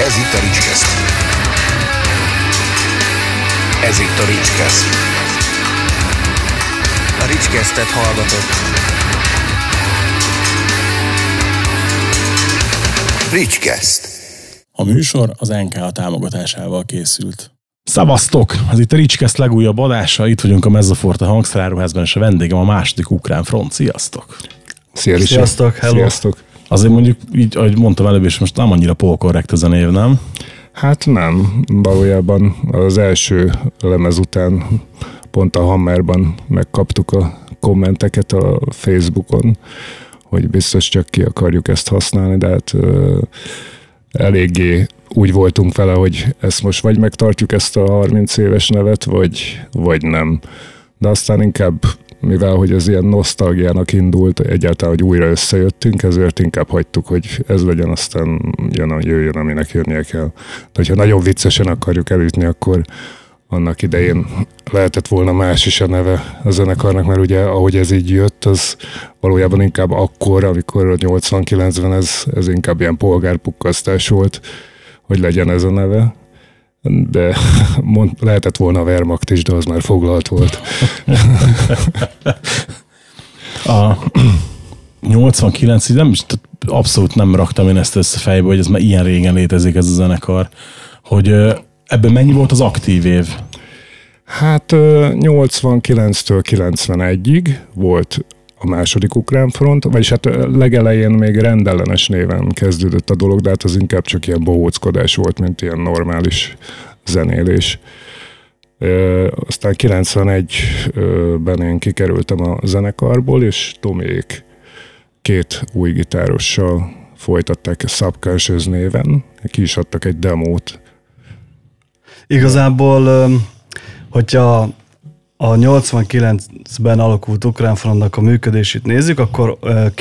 Ez itt a Ricskeszt. Ez itt a Ricskeszt. A Ricskesztet hallgatott. Ricskeszt. A műsor az NK támogatásával készült. Szevasztok! Ez itt a Ricskeszt legújabb adása. Itt vagyunk a Mezzoforte hangszeráruházban, és a vendégem a második ukrán front. Sziasztok! Sziasztok! Hello! Sziasztok! Azért mondjuk így, ahogy mondtam előbb, és most nem annyira polkorrekt ez a név, nem? Hát nem. Valójában az első lemez után pont a Hammerban megkaptuk a kommenteket a Facebookon, hogy biztos csak ki akarjuk ezt használni, de hát eléggé úgy voltunk vele, hogy ezt most vagy megtartjuk ezt a 30 éves nevet, vagy nem. De aztán inkább, mivel hogy ez ilyen nosztalgiának indult, egyáltalán, hogy újra összejöttünk, ezért inkább hagytuk, hogy ez legyen, aztán jöjjön, aminek jönnie kell. De hogyha nagyon viccesen akarjuk elütni, akkor annak idején lehetett volna más is a neve a zenekarnak, mert ugye ahogy ez így jött, az valójában inkább akkor, amikor a 89-ben ez inkább ilyen polgárpukkasztás volt, hogy legyen ez a neve. De lehetett volna a Wehrmacht is, de az már foglalt volt. A 89, nem, abszolút nem raktam én ezt össze fejbe, hogy ez már ilyen régen létezik ez a zenekar, hogy ebben mennyi volt az aktív év? Hát 89-től 91-ig volt a második ukrán front, vagyis hát legelején még rendellenes néven kezdődött a dolog, de hát az inkább csak ilyen bohóckodás volt, mint ilyen normális zenélés. Aztán 91-ben én kikerültem a zenekarból, és Tomiék két új gitárossal folytatták a Subconscious néven, ki is adtak egy demót. Igazából, hogyha a 89-ben alakult ukrán frontnak a működését nézzük, akkor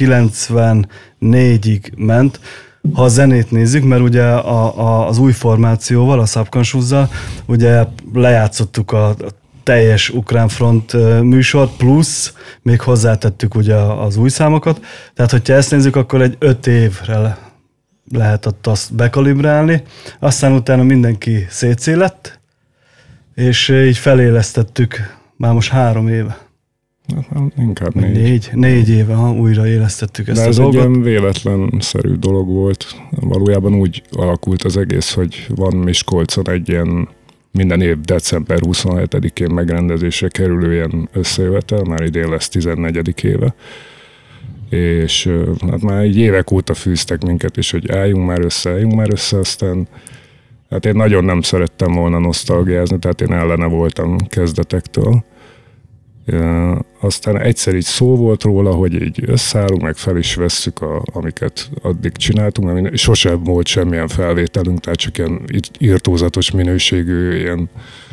94-ig ment. Ha a zenét nézzük, mert ugye az új formációval, a Subconsciousszal, ugye lejátszottuk a teljes ukrán front műsort, plusz még hozzátettük ugye az új számokat. Tehát, hogyha ezt nézzük, akkor egy 5 évre lehetett azt bekalibrálni. Aztán utána mindenki szétszélett, és így felélesztettük már most 3 éve. Inkább 4 éve újra élesztettük ezt a dolgot. De ez egy ilyen véletlenszerű dolog volt. Valójában úgy alakult az egész, hogy van Miskolcon egy ilyen minden év december 27-én megrendezésre kerülő ilyen összejövetel, már idén lesz 14. éve. És hát már egy évek óta fűztek minket is, hogy álljunk már össze, aztán hát én nagyon nem szerettem volna nosztalgiázni, tehát én ellene voltam kezdetektől. Aztán egyszer így szó volt róla, hogy így összeállunk, meg fel is vesszük, amiket addig csináltunk, mert sosem volt semmilyen felvételünk, tehát csak ilyen irtózatos minőségű, ilyen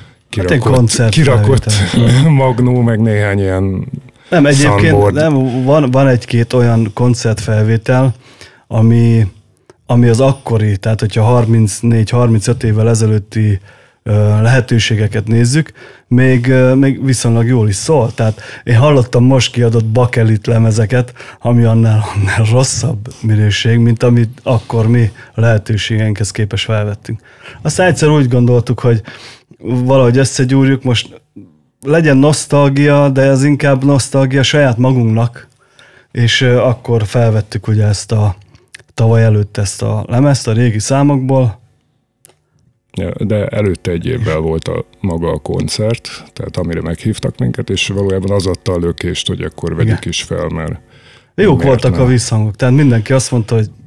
kirakott magnó, meg néhány ilyen nem, egyébként nem, van egy-két olyan koncertfelvétel, ami az akkori, tehát hogyha 34-35 évvel ezelőtti lehetőségeket nézzük, még viszonylag jól is szól. Tehát én hallottam most kiadott bakelit lemezeket, ami annál rosszabb minőség, mint amit akkor mi a lehetőségeinkhez képes felvettünk. Aztán egyszer úgy gondoltuk, hogy valahogy összegyúrjuk, most legyen nosztalgia, de ez inkább nosztalgia saját magunknak, és akkor felvettük ugye ezt tavaly előtt ezt a lemezt a régi számokból. Ja, de előtte egy évvel volt maga a koncert, tehát amire meghívtak minket, és valójában az adta a lökést, hogy akkor vegyük is fel, mert jók voltak a visszhangok, tehát mindenki azt mondta, hogy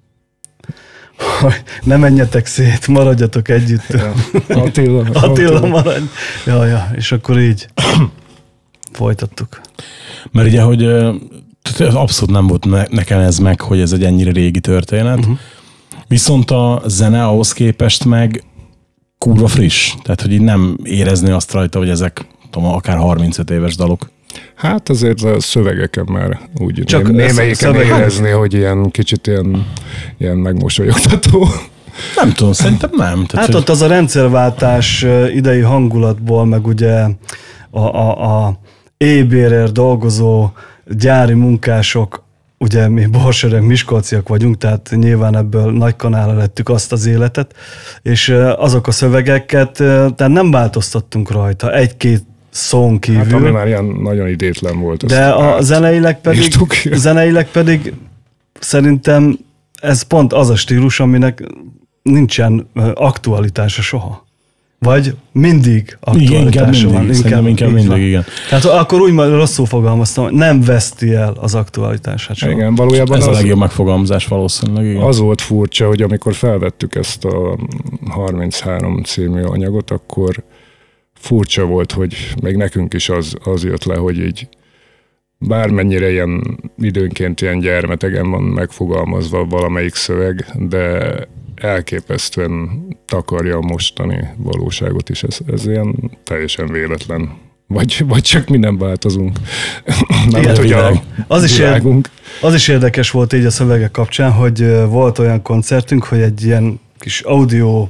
ne menjetek szét, maradjatok együtt. Ja. Attila maradj. Ja, és akkor így folytattuk. Mert ugye, hogy abszolút nem volt nekem ez meg, hogy ez egy ennyire régi történet. Viszont a zene ahhoz képest meg kurva friss. Tehát, hogy így nem érezni azt rajta, hogy ezek akár 35 éves dalok. Hát azért a szövegeken már úgy csak némelyiken érezni, hogy ilyen kicsit ilyen megmosolyogtató. Nem tudom, szerintem nem. Tehát, hát ott az a rendszerváltás idei hangulatból, meg ugye a e-bérért dolgozó gyári munkások ugye mi Borsöreg miskolciak vagyunk, tehát nyilván ebből nagy kanála lettük azt az életet, és azok a szövegeket, tehát nem változtattunk rajta, egy-két szón kívül. Hát ami már ilyen nagyon idétlen volt. De a zeneileg pedig szerintem ez pont az a stílus, aminek nincsen aktualitása soha. Vagy mindig aktualitása van. Inkább mindig, igen. Tehát akkor úgy rosszul fogalmaztam, hogy nem veszti el az aktualitását soha. Igen, valójában ez a legjobb megfogalmazás valószínűleg. Igen. Az volt furcsa, hogy amikor felvettük ezt a 33 című anyagot, akkor furcsa volt, hogy még nekünk is az jött le, hogy így bármennyire ilyen időnként ilyen gyermetegen van megfogalmazva valamelyik szöveg, de elképesztően takarja a mostani valóságot is. Ez ilyen teljesen véletlen. Vagy csak mi nem változunk. Igen, az is érdekes volt így a szövegek kapcsán, hogy volt olyan koncertünk, hogy egy ilyen kis audio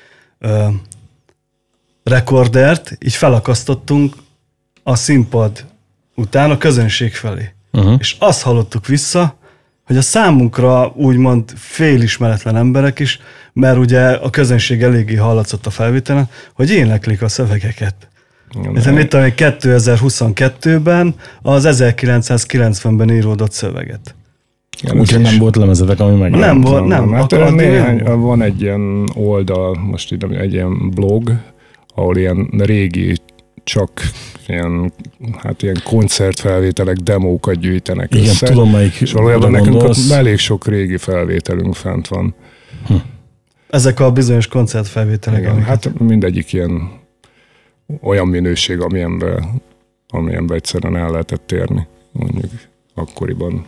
rekordert így felakasztottunk a színpad után a közönség felé. És azt hallottuk vissza, hogy a számunkra úgymond félismeretlen emberek is, mert ugye a közönség eléggé hallatszott a felvételen, hogy éneklik a szövegeket. Ez mit tudom, 2022-ben az 1990-ben íródott szöveget. Úgyhogy nem volt lemezevek, ami meg. Nem volt, nem. Hát van egy ilyen oldal, most így egy ilyen blog, ahol ilyen régi, csak ilyen koncertfelvételek, demókat gyűjtenek össze. Igen, tudom, melyik. És valójában nekünk elég sok régi felvételünk fent van. Ezek a bizonyos koncertfelvételek. Igen, hát mindegyik ilyen olyan minőség, amilyenbe egyszerűen el lehetett érni, mondjuk akkoriban.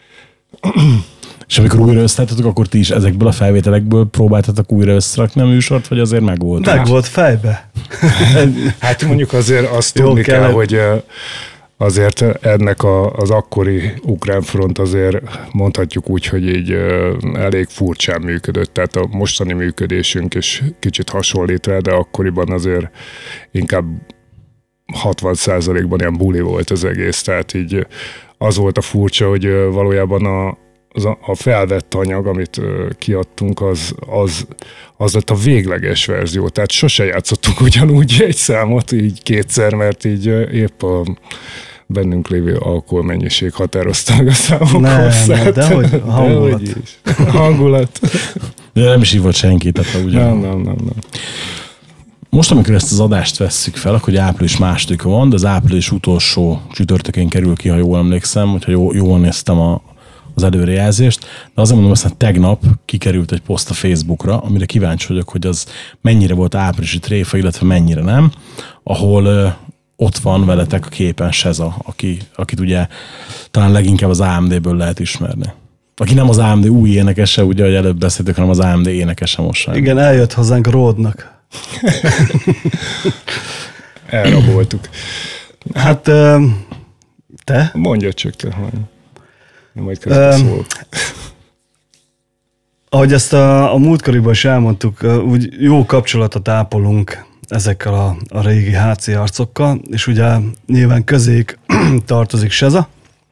És amikor újra összeálltatok, akkor ti is ezekből a felvételekből próbáltatok újra összerakni a műsort, vagy azért megvolt? Meg volt fejbe. Hát mondjuk azért azt tudni kell, hogy azért ennek az akkori ukrán front azért mondhatjuk úgy, hogy így elég furcsán működött. Tehát a mostani működésünk is kicsit hasonlít rá, de akkoriban azért inkább 60%-ban ilyen buli volt az egész. Tehát így az volt a furcsa, hogy valójában a felvett anyag, amit kiadtunk, az lett a végleges verzió. Tehát sose játszottunk ugyanúgy egy számot, így kétszer, mert így épp a bennünk lévő alkoholmennyiség határozta meg a számok hosszát. De hogy hangulat. Hangulat. De nem is hívott senki, tehát ugyan. Nem. Most, amikor ezt az adást vesszük fel, akkor április 2-a van, de az április utolsó csütörtökén kerül ki, ha jól emlékszem, hogyha jól néztem az előrejelzést, de azért mondom, aztán tegnap kikerült egy poszt a Facebookra, amire kíváncsi vagyok, hogy az mennyire volt áprilisi tréfa, illetve mennyire nem, ahol ott van veletek a képen Seza, akit ugye talán leginkább az AMD-ből lehet ismerni. Aki nem az AMD új énekese, ugye, hogy előbb beszéltük, hanem az AMD énekese most. Igen, eljött hozzánk Ródnak. Elraboltuk. Hát te? Mondja csak te, majd közben szólok. Ahogy ezt a múltkoriban is elmondtuk, úgy jó kapcsolatot ápolunk ezekkel a régi HC arcokkal, és ugye nyilván közéjük tartozik Seza,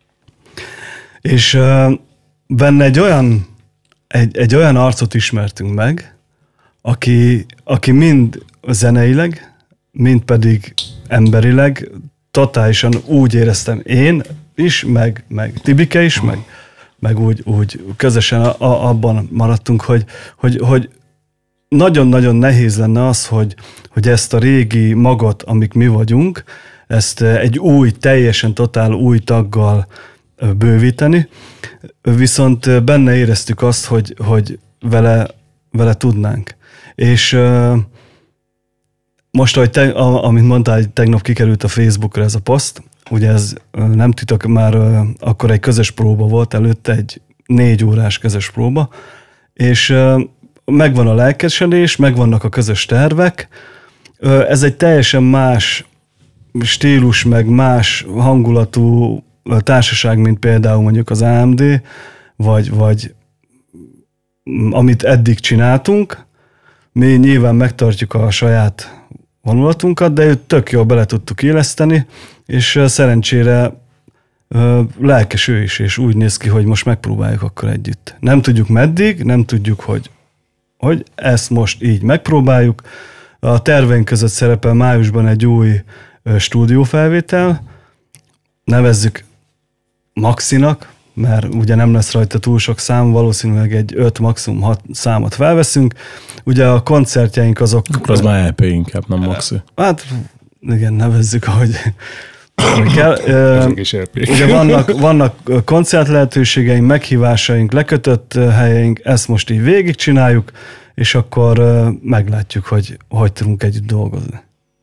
és benne egy olyan arcot ismertünk meg, aki mind zeneileg, mind pedig emberileg totálisan úgy éreztem én is, meg Tibike is, meg úgy közösen abban maradtunk, hogy nagyon-nagyon nehéz lenne az, hogy ezt a régi magot, amik mi vagyunk, ezt egy teljesen totál új taggal bővíteni, viszont benne éreztük azt, hogy vele tudnánk. És most, amit mondtál, hogy tegnap kikerült a Facebookra ez a poszt, ugye ez nem titok, már akkor egy közös próba volt előtte, egy 4 órás közös próba, és megvan a lelkesedés, megvannak a közös tervek, ez egy teljesen más stílus, meg más hangulatú társaság, mint például mondjuk az AMD, vagy amit eddig csináltunk. Mi nyilván megtartjuk a saját vonulatunkat, de őt tök jól bele tudtuk éleszteni, és szerencsére lelkes ő is, és úgy néz ki, hogy most megpróbáljuk akkor együtt. Nem tudjuk meddig, nem tudjuk, hogy ezt most így megpróbáljuk. A terveink között szerepel májusban egy új stúdiófelvétel, nevezzük Maxinak, mert ugye nem lesz rajta túl sok szám, valószínűleg egy 5, maximum 6 számot felveszünk. Ugye a koncertjeink azok... Akkor az már EP inkább, nem Maxi. Hát igen, nevezzük, ahogy kell. Ugye vannak koncert lehetőségeink, meghívásaink, lekötött helyeink, ezt most így végigcsináljuk, és akkor meglátjuk, hogy tudunk együtt dolgozni.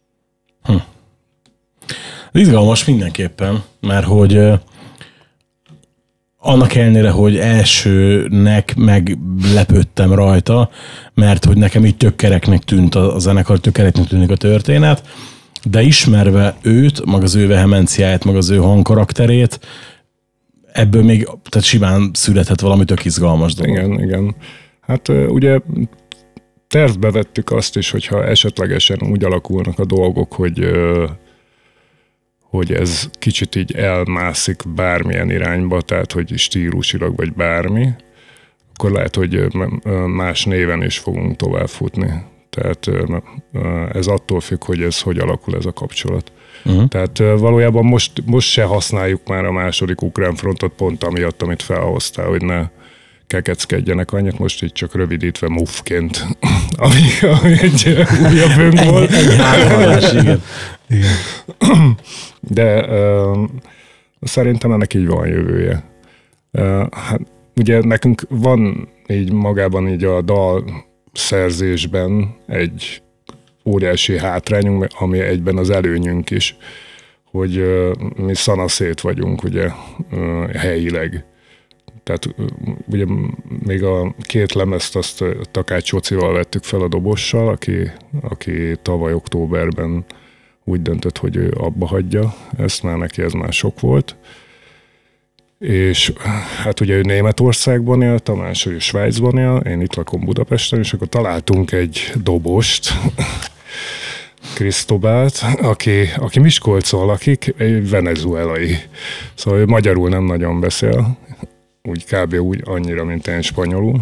Izgalmas mindenképpen, mert hogy annak ellenére, hogy elsőnek meglepődtem rajta, mert hogy nekem így tök kereknek tűnt a zenekar, tök kereknek tűnik a történet, de ismerve őt, meg az ő vehemenciáját, meg az ő hangkarakterét, ebből még tehát simán született valami tök izgalmas dolog. Igen. Hát ugye tervbe vettük azt is, hogyha esetlegesen úgy alakulnak a dolgok, hogy ez kicsit így elmászik bármilyen irányba, tehát hogy stílusilag vagy bármi, akkor lehet, hogy más néven is fogunk tovább futni. Tehát ez attól függ, hogy ez hogy alakul ez a kapcsolat. Tehát valójában most se használjuk már a második ukrán frontot pont amiatt, amit felhoztál, hogy ne kekeckedjenek annyit, most így csak rövidítve MUF-ként, ami egy újabb önk volt. Igen. De szerintem ennek így van jövője. Hát, ugye nekünk van így magában így a dal szerzésben egy óriási hátrányunk, ami egyben az előnyünk is, hogy mi szanaszét vagyunk ugye helyileg. Tehát ugye még a 2 lemezt azt Takács Csocival vettük fel a dobossal, aki tavaly októberben úgy döntött, hogy ő abba hagyja ezt, már neki ez már sok volt. És hát ugye ő Németországban él, Tamás ő Svájcban él, én itt lakom Budapesten, és akkor találtunk egy dobost, Krisztobált, aki Miskolcon lakik, egy venezuelai. Szóval ő magyarul nem nagyon beszél, úgy kb. Úgy annyira, mint én spanyolul.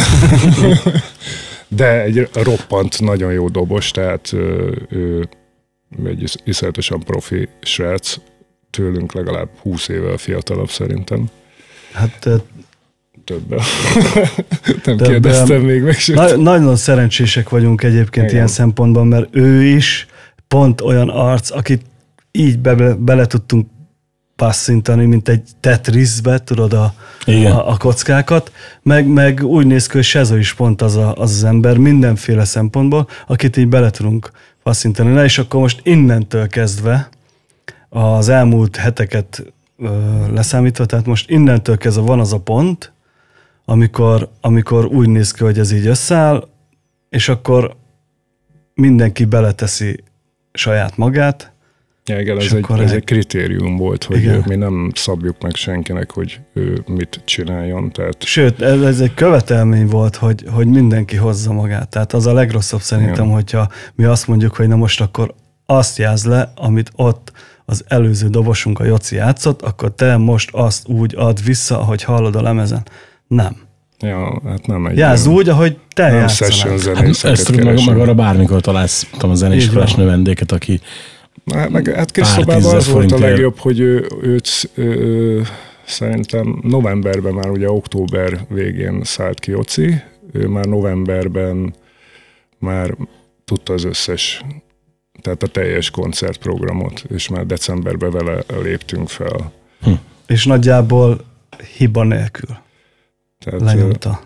De egy roppant, nagyon jó dobos, tehát ő egy iszonyatosan profi srác, tőlünk legalább 20 évvel fiatalabb szerintem. Hát többen. Nem kérdeztem még meg. Nagyon szerencsések vagyunk egyébként ilyen szempontban, mert ő is pont olyan arc, akit így bele tudtunk passzintani, mint egy Tetrisbe, tudod, a kockákat, meg úgy néz ki, hogy Sezo is pont az ember mindenféle szempontból, akit így bele tudunk passzintani. Na és akkor most innentől kezdve az elmúlt heteket leszámítva, tehát most innentől kezdve van az a pont, amikor úgy néz ki, hogy ez így összeáll, és akkor mindenki beleteszi saját magát. Ja, igen, ez egy kritérium volt, hogy igen. Mi nem szabjuk meg senkinek, hogy ő mit csináljon. Tehát... Sőt, ez egy követelmény volt, hogy mindenki hozza magát. Tehát az a legrosszabb szerintem, igen. Hogyha mi azt mondjuk, hogy na most akkor azt játsz le, amit ott az előző dobosunk a Joci játszott, akkor te most azt úgy add vissza, ahogy hallod a lemezen. Nem. Ja, hát nem egy... Játsz úgy, ahogy te játszanál. Ezt meg arra bármikor találsz a zenéskolás növendéket, aki Hát Krisztobában az volt a legjobb, hogy őt szerintem novemberben már, ugye október végén szállt ki Joci, ő már novemberben már tudta az összes, tehát a teljes koncertprogramot, és már decemberben vele léptünk fel. És nagyjából hiba nélkül lenyomta.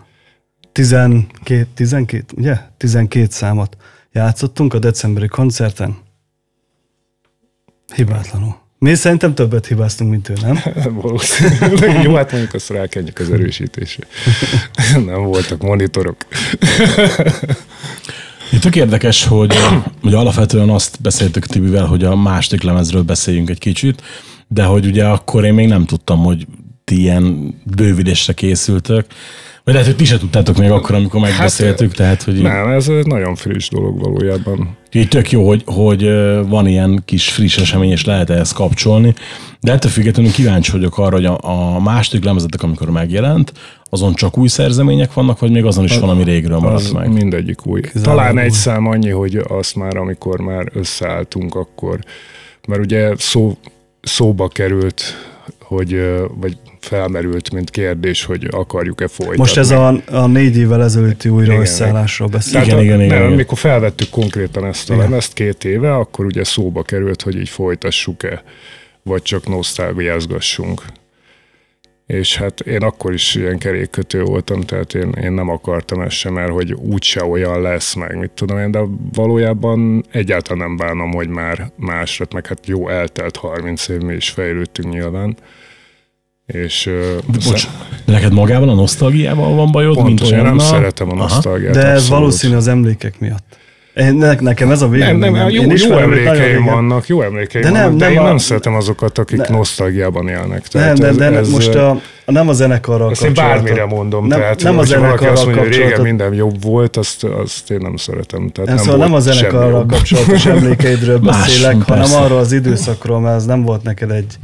12 számot játszottunk a decemberi koncerten. Hibátlanul. Mi szerintem többet hibáztunk, mint ő, nem? Valószínűleg. Jó, hát mondjuk azt rákenjük az erősítésre. Nem voltak monitorok. Itt tök érdekes, hogy alapvetően azt beszéltük Tibivel, hogy a második lemezről beszéljünk egy kicsit, de hogy ugye akkor én még nem tudtam, hogy ti ilyen bővülésre készültök. Vagy lehet, hogy ti se tudtátok még akkor, amikor megbeszéltük. Tehát, hogy nem, ez egy nagyon friss dolog valójában. Így tök jó, hogy van ilyen kis friss esemény, és lehet ehhez kapcsolni, de ettől függetlenül kíváncsi vagyok arra, hogy a második lemezetek, amikor megjelent, azon csak új szerzemények vannak, vagy még azon is valami régről maradt meg? Mindegyik új. Talán egy szám annyi, hogy azt már, amikor már összeálltunk, akkor, mert ugye szóba került, vagy felmerült, mint kérdés, hogy akarjuk-e folytatni. Most ez a 4 évvel ezelőtti újra összeállásról beszélünk. Igen. Amikor felvettük konkrétan ezt a lemezt 2 éve, akkor ugye szóba került, hogy így folytassuk-e, vagy csak nosztalgiázgassunk. És hát én akkor is ilyen kerékkötő voltam, tehát én nem akartam ezt sem, mert hogy úgyse olyan lesz meg, mit tudom én, de valójában egyáltalán nem bánom, hogy már másra, meg hát jó, eltelt 30 év, mi is fejlődtünk nyilván. És, de neked magában a nosztalgiával van bajod? Pontos, én nem szeretem a nosztalgiát. De ez valószínű az emlékek miatt. Nekem ez a véleményem. Jó emlékeim vannak, de én nem szeretem azokat, akik nosztalgiában élnek. Most nem a zenekarral kapcsolatot. Ezt én bármire mondom, tehát hogyha valaki azt mondja, hogy régen minden jobb volt, azt én nem szeretem. Szóval nem a zenekarral kapcsolatos emlékeidről beszélek, hanem arról az időszakról, mert ez nem volt neked egy...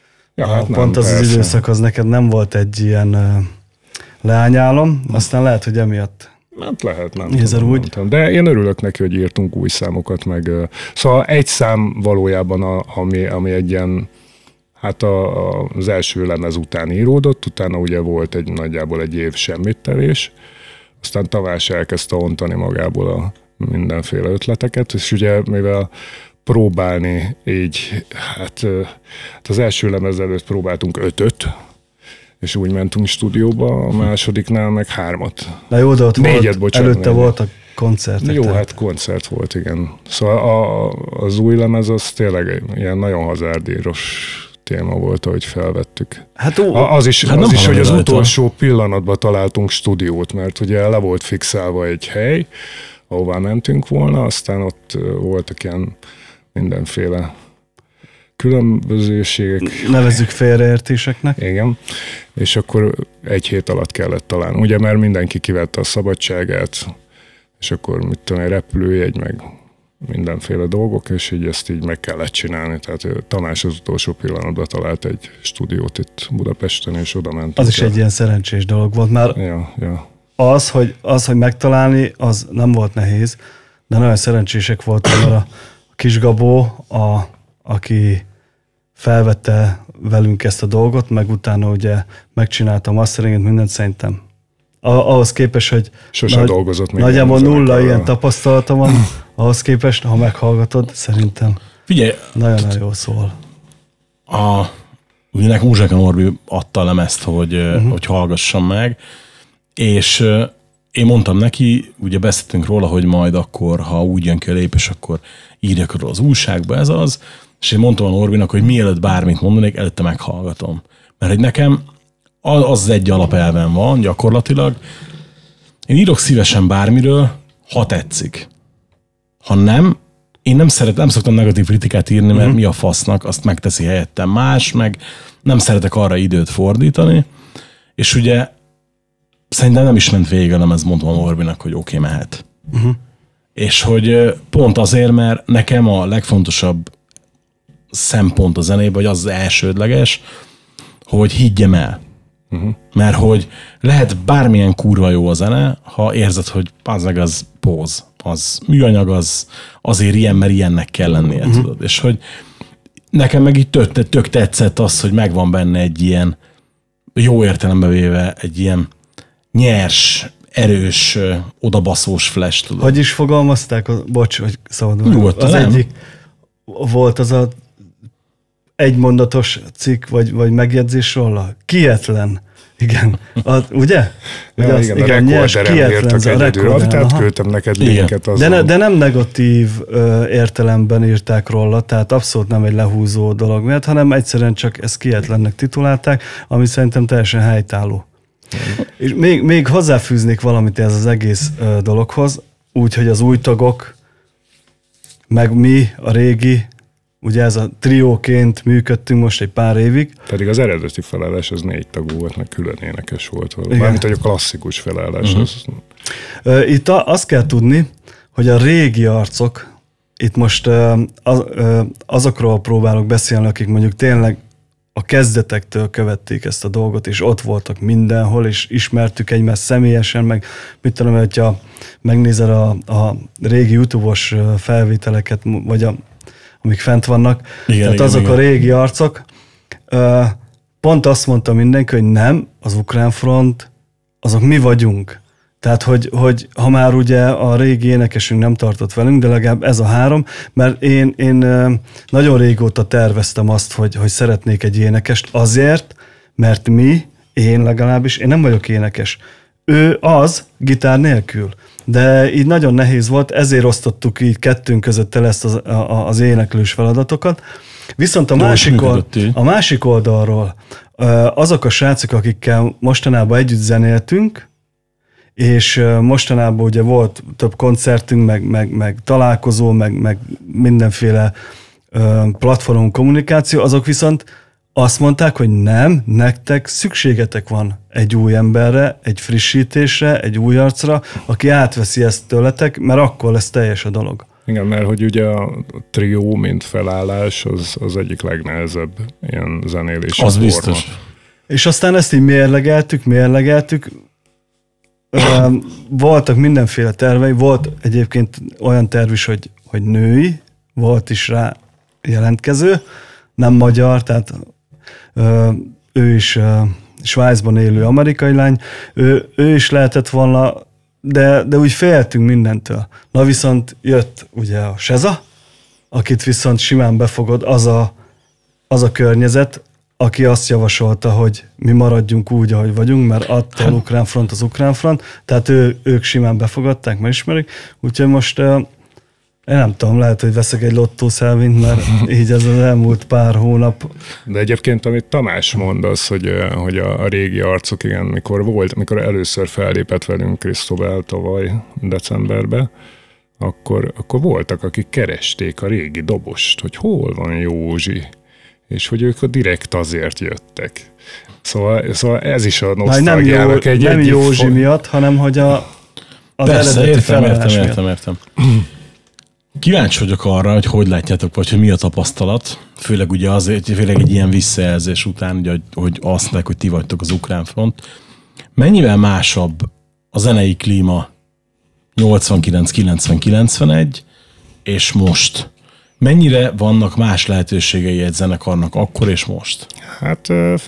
Pont az időszak, az neked nem volt egy ilyen leányálom, aztán lehet, hogy emiatt... Hát lehet, nem tudom. De én örülök neki, hogy írtunk új számokat, meg... Szóval egy szám valójában, ami egy ilyen, hát az első lemez után íródott, utána ugye volt nagyjából egy év semmittevés, aztán Tamás elkezdte ontani magából a mindenféle ötleteket, és ugye mivel próbálni így, hát az első lemez előtt próbáltunk 5-öt, és úgy mentünk stúdióba, a másodiknál meg 3-at. Na jó, de ott előtte volt a koncert. Jó, hát koncert volt, igen. Szóval az új lemez az tényleg ilyen nagyon hazárdíros téma volt, ahogy felvettük. Hát az is, hogy az utolsó pillanatban találtunk stúdiót, mert ugye le volt fixálva egy hely, ahová mentünk volna, aztán ott voltak ilyen mindenféle különbözőségek. Nevezzük félreértéseknek. Igen. És akkor 1 hét alatt kellett találni. Ugye, mert mindenki kivette a szabadságát, és akkor mit tudom, egy repülőjegy, meg mindenféle dolgok, és így ezt így meg kellett csinálni. Tehát Tamás az utolsó pillanatban talált egy stúdiót itt Budapesten, és oda mentünk. Az is egy ilyen szerencsés dolog volt, mert az, hogy megtalálni, az nem volt nehéz, de nagyon szerencsések voltak, mert a Kis Gabó, aki felvette velünk ezt a dolgot, meg utána ugye megcsinálta a masteringet, mindent szerintem. Ahhoz képest, hogy nagyjából 0 ilyen tapasztalata van, ahhoz képest, ha meghallgatod, szerintem figyelj, nagyon-nagyon jól szól. Ugye nekem Uzseka Norbi adta a lemezt, hogy hallgassam meg, és én mondtam neki, ugye beszéltünk róla, hogy majd akkor, ha úgy jön ki a lépés, akkor írjak róla az újságba, ez az, és én mondtam a Norbinak, hogy mielőtt bármit mondanék, előtte meghallgatom. Mert hogy nekem az egy alapelven van gyakorlatilag. Én írok szívesen bármiről, ha tetszik. Ha nem, én nem szoktam negatív kritikát írni, mert mi a fasznak, azt megteszi helyettem más, meg nem szeretek arra időt fordítani, és ugye szerintem nem is ment végig, hanem ez mondtam a Norbinak, hogy oké, mehet. És hogy pont azért, mert nekem a legfontosabb szempont a zenében, vagy az elsődleges, hogy higgyem el. Mert hogy lehet bármilyen kurva jó a zene, ha érzed, hogy az póz, az műanyag, azért ilyen, mert ilyennek kell lennie, tudod. És hogy nekem meg így tök tetszett az, hogy megvan benne egy ilyen, jó értelembe véve, egy ilyen nyers, erős, odabaszós flash, tudod. Hogy is fogalmazták? Bocs, hogy szabadul. Az egyik volt az a egymondatos cikk, vagy megjegyzés róla. Kietlen. Igen. Ugye? Igen, nyers, kietlen. Tehát küldtem neked linket azon. De nem negatív értelemben írták róla, tehát abszolút nem egy lehúzó dolog miatt, hanem egyszerűen csak ezt kietlennek titulálták, ami szerintem teljesen helytálló. És még hozzáfűznék valamit ez az egész dologhoz, úgyhogy az új tagok, meg mi, a régi, ugye ez a trióként működtünk most egy pár évig. Pedig az eredeti felállás az 4 tagú volt, meg külön énekes volt. Mármint, hogy a klasszikus felállás. Itt azt kell tudni, hogy a régi arcok, itt most azokról próbálok beszélni, akik mondjuk tényleg a kezdetektől követték ezt a dolgot, és ott voltak mindenhol, és ismertük egymást személyesen, meg mit tudom, hogyha megnézed a régi YouTube-os felvételeket, vagy amik fent vannak, tehát azok a régi arcok, pont azt mondta mindenki, hogy nem, az ukrán front, azok mi vagyunk. Tehát, hogy ha már ugye a régi énekesünk nem tartott velünk, de legalább ez a 3, mert én nagyon régóta terveztem azt, hogy szeretnék egy énekest azért, mert én legalábbis, én nem vagyok énekes. Ő az, gitár nélkül. De így nagyon nehéz volt, ezért osztottuk így kettőnk között el ezt az éneklős feladatokat. Viszont a másik oldalról azok a srácok, akikkel mostanában együtt zenéltünk, és mostanában ugye volt több koncertünk, meg találkozó, meg mindenféle platformon kommunikáció, azok viszont azt mondták, hogy nem, nektek szükségetek van egy új emberre, egy frissítésre, egy új arcra, aki átveszi ezt tőletek, mert akkor lesz teljes a dolog. Igen, mert hogy ugye a trió, mint felállás, az egyik legnehezebb ilyen zenélési az forma. Biztos. És aztán ezt így mérlegeltük. Voltak mindenféle tervei, volt egyébként olyan terv is, hogy női, volt is rá jelentkező, nem magyar, tehát ő is Svájcban élő amerikai lány, ő is lehetett volna, de úgy féltünk mindentől. Na viszont jött ugye a Seza, akit viszont simán befogod az a környezet, aki azt javasolta, hogy mi maradjunk úgy, ahogy vagyunk, mert attól ukrán front az ukrán front, tehát ők simán befogadták, mert ismerik, úgyhogy most én nem tudom, lehet, hogy veszek egy lottószelvényt, mert így ez az elmúlt pár hónap. De egyébként, amit Tamás mond, az, hogy a régi arcok, igen, mikor először fellépett velünk Krisztóbál tavaly decemberben, akkor voltak, akik keresték a régi dobost, hogy hol van Józsi, és hogy ők direkt azért jöttek. Szóval ez is a nosztalgiának nem Józsi miatt, hanem hogy az persze, értem. Kíváncsi vagyok arra, hogy látjátok, vagy hogy mi a tapasztalat, főleg ugye azért, főleg egy ilyen visszajelzés után, ugye, hogy azt mondják, hogy ti vagytok az ukrán front. Mennyivel másabb a zenei klíma 89-90-91 és most? Mennyire vannak más lehetőségei egy zenekarnak akkor és most? Hát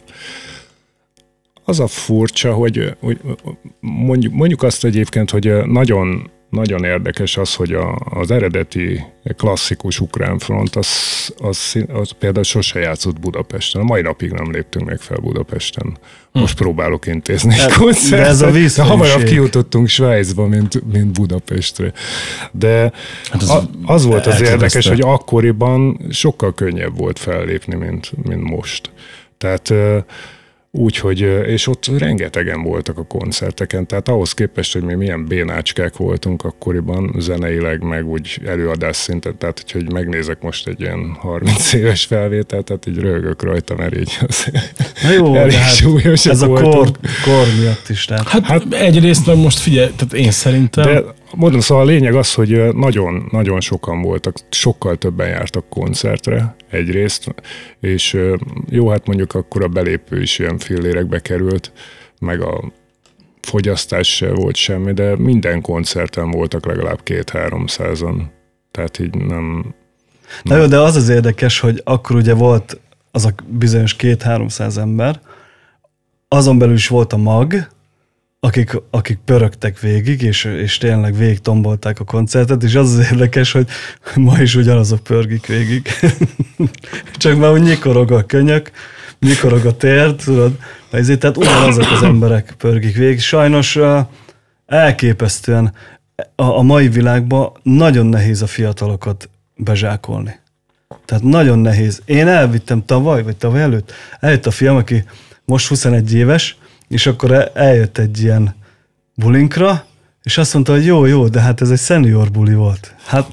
az a furcsa, hogy mondjuk azt egyébként, hogy nagyon érdekes az, hogy az eredeti klasszikus ukrán front, az például sose játszott Budapesten. A mai napig nem léptünk meg fel Budapesten. Most próbálok intézni egy koncertet. De ez a vízhelyiség. Hamarabb kijutottunk Svájcba, mint Budapestre. De hát az volt az érdekes, hogy akkoriban sokkal könnyebb volt fellépni, mint most. Tehát úgyhogy, és ott rengetegen voltak a koncerteken, tehát ahhoz képest, hogy mi milyen bénácskák voltunk akkoriban zeneileg, meg úgy előadás szinten, tehát hogy megnézek most egy ilyen 30 éves felvételt, tehát így röhögök rajta, mert így az jó, elég súlyosak ez voltunk. A kor miatt is. Tehát. Hát egyrészt meg most figyelj, tehát én szerintem... De mondom, szóval a lényeg az, hogy nagyon sokan voltak, sokkal többen jártak koncertre egyrészt, és jó, hát mondjuk akkor a belépő is ilyen fillérekbe került, meg a fogyasztás se volt semmi, de minden koncerten voltak legalább 200-300-an. Tehát így nem... Na jó, de az érdekes, hogy akkor ugye volt az a bizonyos 200-300 ember, azon belül is volt a mag, akik pörögtek végig, és tényleg végig tombolták a koncertet, és az érdekes, hogy ma is ugyanazok pörgik végig. Csak már úgy nyikorog a könyök, nyikorog a tér, tudod, tehát ugyanazok az emberek pörgik végig. Sajnos elképesztően a mai világban nagyon nehéz a fiatalokat bezsákolni. Tehát nagyon nehéz. Én elvittem tavaly előtt, eljött a fiam, aki most 21 éves, és akkor eljött egy ilyen bulinkra, és azt mondta, hogy jó, de hát ez egy senior buli volt. Hát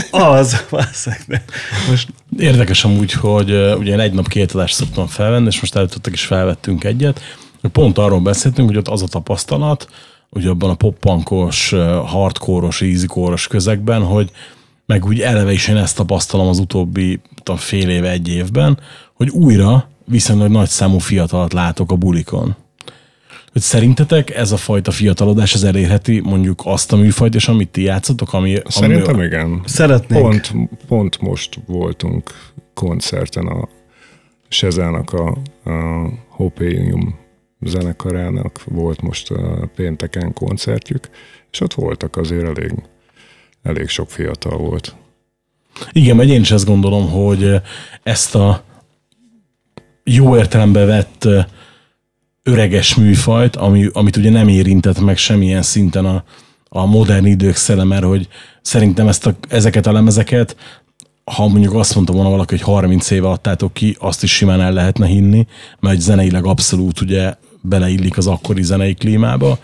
most... Érdekes amúgy, hogy ugye én egy nap 2 adást szoktam felvenni, és most előttetek is felvettünk egyet, hogy pont arról beszéltünk, hogy ott az a tapasztalat, ugye abban a pop-punkos, hardcore-os, easy-core-os közegben, hogy meg úgy eleve is én ezt tapasztalom az utóbbi fél éve, egy évben, hogy újra viszonylag nagy számú fiatalat látok a bulikon. Hogy szerintetek ez a fajta fiatalodás ez elérheti mondjuk azt a műfajt, és amit ti játszotok? Szerintem igen. Szeretnénk. Pont most voltunk koncerten a Sezának a Hopium zenekarának volt most a pénteken koncertjük, és ott voltak azért elég sok fiatal volt. Igen, mert én is ezt gondolom, hogy ezt a jó értelembe vett öreges műfajt, amit ugye nem érintett meg semmilyen szinten a modern idők szele, mert hogy szerintem ezeket a lemezeket, ha mondjuk azt mondta volna valaki, hogy 30 éve adtátok ki, azt is simán el lehetne hinni, mert zeneileg abszolút ugye beleillik az akkori zenei klímába.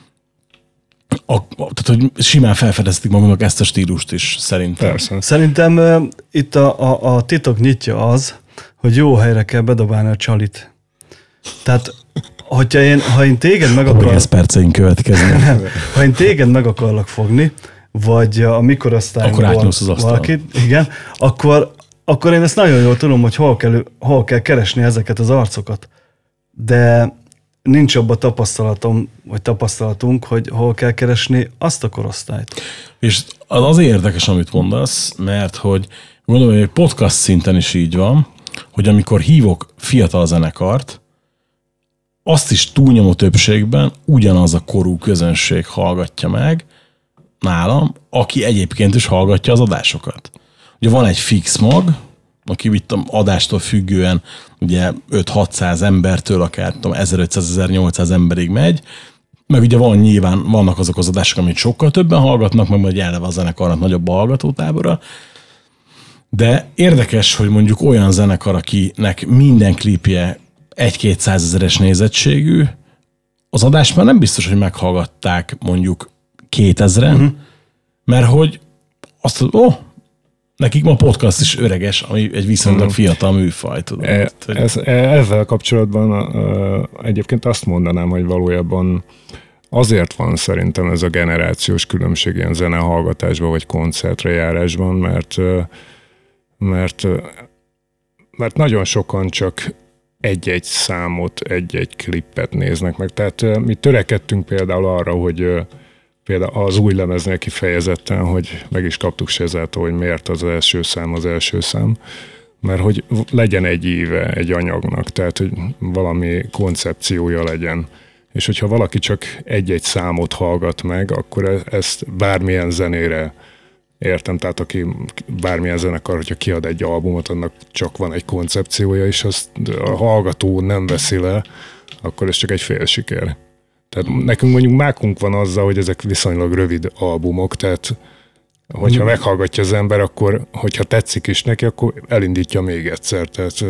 Tehát, hogy simán felfedezték magunknak ezt a stílust is, szerintem. Persze. Szerintem itt a titok nyitja az, hogy jó helyre kell bedobálni a csalit. Tehát, ha én téged meg akarok... 10 perceink következnek. Ha én téged meg akarlak fogni, vagy a mikorosztályomból valakit, igen, akkor én ezt nagyon jól tudom, hogy hol kell keresni ezeket az arcokat. De nincs abban tapasztalatunk, hogy hol kell keresni azt a korosztályt. És az azért érdekes, amit mondasz, mert hogy gondolom, hogy podcast szinten is így van, hogy amikor hívok fiatal zenekart, azt is túlnyomó többségben ugyanaz a korú közönség hallgatja meg nálam, aki egyébként is hallgatja az adásokat. Ugye van egy fix mag, aki itt adástól függően ugye 5-600 embertől akár 1500-1800 emberig megy, meg ugye vannak azok az adások, amit sokkal többen hallgatnak, meg majd eleve a zenekarnak nagyobb a hallgatótábora. De érdekes, hogy mondjuk olyan zenekar, akinek minden klipje 1-200 ezeres nézettségű, az adást már nem biztos, hogy meghallgatták mondjuk 2000-en, mert hogy azt nekik ma podcast is öreges, ami egy viszonylag fiatal műfaj. Ezzel kapcsolatban egyébként azt mondanám, hogy valójában azért van szerintem ez a generációs különbség ilyen zenehallgatásban vagy koncertre járásban, mert nagyon sokan csak egy-egy számot, egy-egy klippet néznek meg. Tehát mi törekedtünk például arra, hogy például az új lemeznél kifejezetten, hogy meg is kaptuk Sezától, hogy miért az első szám, mert hogy legyen egy íve egy anyagnak, tehát hogy valami koncepciója legyen. És hogyha valaki csak egy-egy számot hallgat meg, akkor ezt bármilyen zenére értem, tehát aki bármilyen zenekar, hogyha kiad egy albumot, annak csak van egy koncepciója, és azt a hallgató nem veszi le, akkor ez csak egy fél siker. Tehát nekünk mondjuk mákunk van azzal, hogy ezek viszonylag rövid albumok, tehát hogyha meghallgatja az ember, akkor hogyha tetszik is neki, akkor elindítja még egyszer. Tehát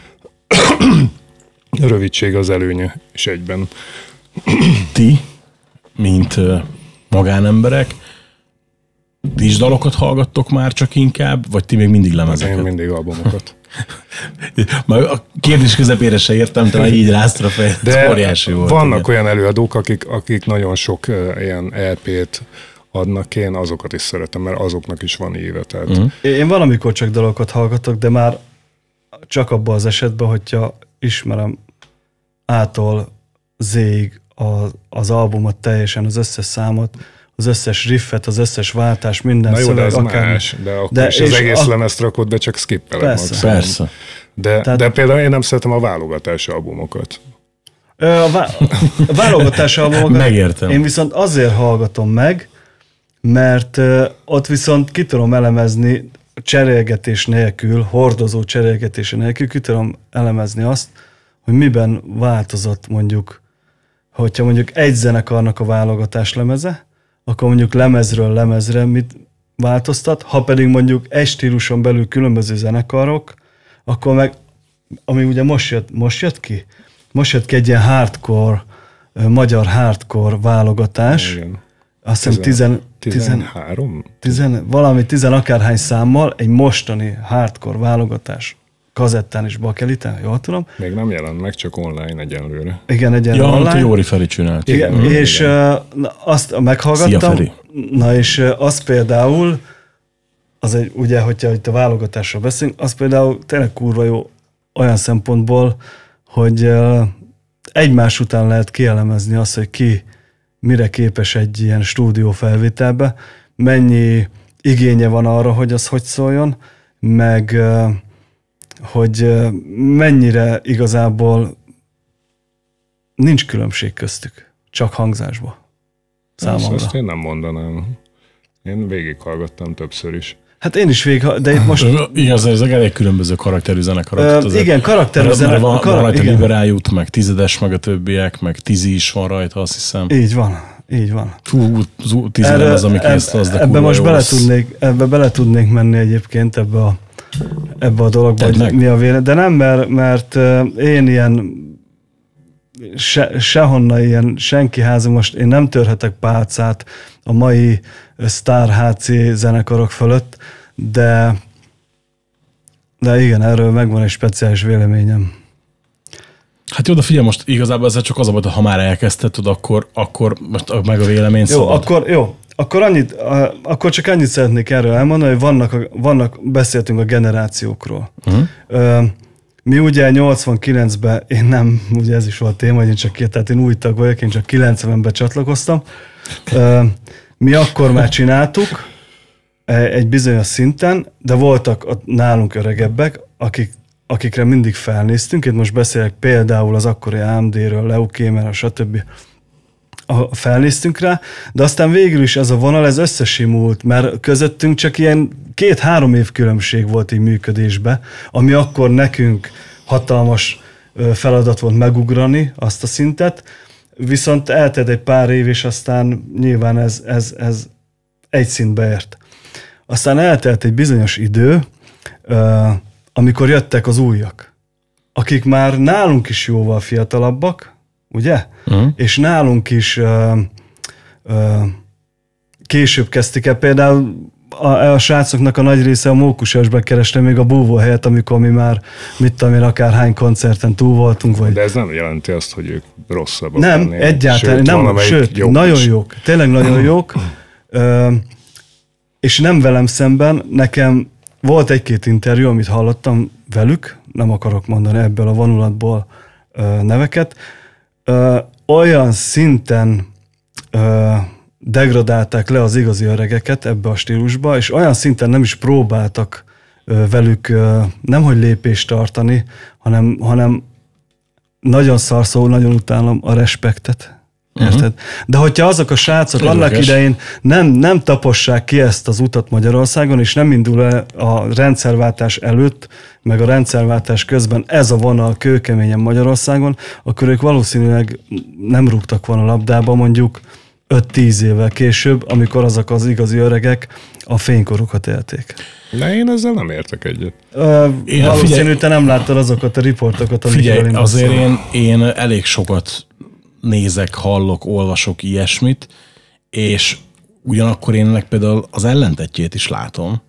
rövidség az előnye is egyben. Ti, mint magánemberek, ti is dalokat hallgattok már csak inkább, vagy ti még mindig lemezeket? Én mindig albumokat. Már a kérdés közepére se értem, te így ráztad a fejed, de óriási volt. Vannak olyan előadók, akik nagyon sok ilyen LP-t adnak, én azokat is szeretem, mert azoknak is van éve. Tehát. Én valamikor csak dalokat hallgatok, de már csak abban az esetben, hogyha ismerem A-tól Z-ig az albumot teljesen, az összes számot, az összes riffet, az összes váltás, minden szöveg. Na jó, szöveg, de az más, de akkor is az egész lemezt rakod be, csak skippelem. Persze. De például én nem szeretem a válogatási albumokat. A válogatási albumokat megértem. Én viszont azért hallgatom meg, mert ott viszont ki tudom elemezni cserélgetés nélkül, hordozó cserélgetés nélkül, ki tudom elemezni azt, hogy miben változott mondjuk, hogyha mondjuk egy zenekarnak a válogatás lemeze, akkor mondjuk lemezről lemezre mit változtat, ha pedig mondjuk egy stíluson belül különböző zenekarok, akkor meg, ami ugye most jött ki egy ilyen hardcore, magyar hardcore válogatás. Igen. Azt hiszem 13? Valami 10 akárhány számmal egy mostani hardcore válogatás. Kazettán és bakeliten, jól tudom. Még nem jelent meg, csak online egyenlőre. Igen, egyenlőre online. Ja, Jóri Feri csinált. Igen, és azt meghallgattam. Szia, Feri. Na és az például ugye, hogyha itt a válogatásról beszélünk, az például tényleg kurva jó olyan szempontból, hogy egymás után lehet kielemezni azt, hogy ki mire képes egy ilyen stúdiófelvételbe, mennyi igénye van arra, hogy az hogy szóljon, meg hogy mennyire igazából nincs különbség köztük, csak hangzásba. Számomra. Ezt én nem mondanám. Én végighallgattam többször is. Hát én is de itt most... Igaz, ezek elég különböző karakterű zenekarok. Igen, karakterű zenekarok. Van rajta Liberájút, meg Tizedes, meg a többiek, meg Tizi is van rajta, azt hiszem. Így van. Fú, Tizedem az, ami kész, az de ebbe most bele tudnék menni egyébként ebbe a dologba, hogy mi a véle. De nem, mert én ilyen sehonnan ilyen senki háza, most én nem törhetek pálcát a mai Star HC zenekarok fölött, de igen, erről megvan egy speciális véleményem. Hát jó, de figyelj, most igazából ezzel csak az a baj, ha már elkezdted, akkor most meg a vélemény szabad. Akkor csak annyit szeretnék erről elmondani, hogy beszéltünk a generációkról. Mi ugye 89-ben, én nem, ugye ez is volt téma, hogy én új tag vagyok, én csak 90-ben csatlakoztam. Mi akkor már csináltuk egy bizonyos szinten, de voltak nálunk öregebbek, akikre mindig felnéztünk. Itt most beszélek például az akkori AMD-ről, Leukémerről, stb. Felnéztünk rá, de aztán végül is ez a vonal, ez összesimult, mert közöttünk csak ilyen 2-3 év különbség volt így működésbe, ami akkor nekünk hatalmas feladat volt megugrani azt a szintet, viszont eltelt egy pár év, és aztán nyilván ez egy szintbe ért. Aztán eltelt egy bizonyos idő, amikor jöttek az újak, akik már nálunk is jóval fiatalabbak, ugye? És nálunk is később kezdték el. Például a srácoknak a nagy része a Mókusesben kereste még a búvó helyet, amikor mi már, mit tudom én, akárhány koncerten túl voltunk. Vagy... De ez nem jelenti azt, hogy ők rosszabbak. Nem, egyáltalán sőt, nagyon jók. Tényleg nagyon jók. És nem velem szemben, nekem volt egy-két interjú, amit hallottam velük, nem akarok mondani ebből a vonulatból neveket, olyan szinten degradálták le az igazi öregeket ebbe a stílusba, és olyan szinten nem is próbáltak velük nemhogy lépést tartani, hanem nagyon szarszó, nagyon utálom a respektet. Érted? De hogyha azok a srácok annak idején nem tapossák ki ezt az utat Magyarországon, és nem indul el a rendszerváltás előtt, meg a rendszerváltás közben ez a vonal kőkeményen Magyarországon, akkor ők valószínűleg nem rúgtak volna a labdába mondjuk 5-10 évvel később, amikor azok az igazi öregek a fénykorukat élték. De én ezzel nem értek egyet. Valószínű, te nem láttad azokat a riportokat, figyelj, azért én elég sokat nézek, hallok, olvasok ilyesmit, és ugyanakkor én ennek például az ellentetjét is látom.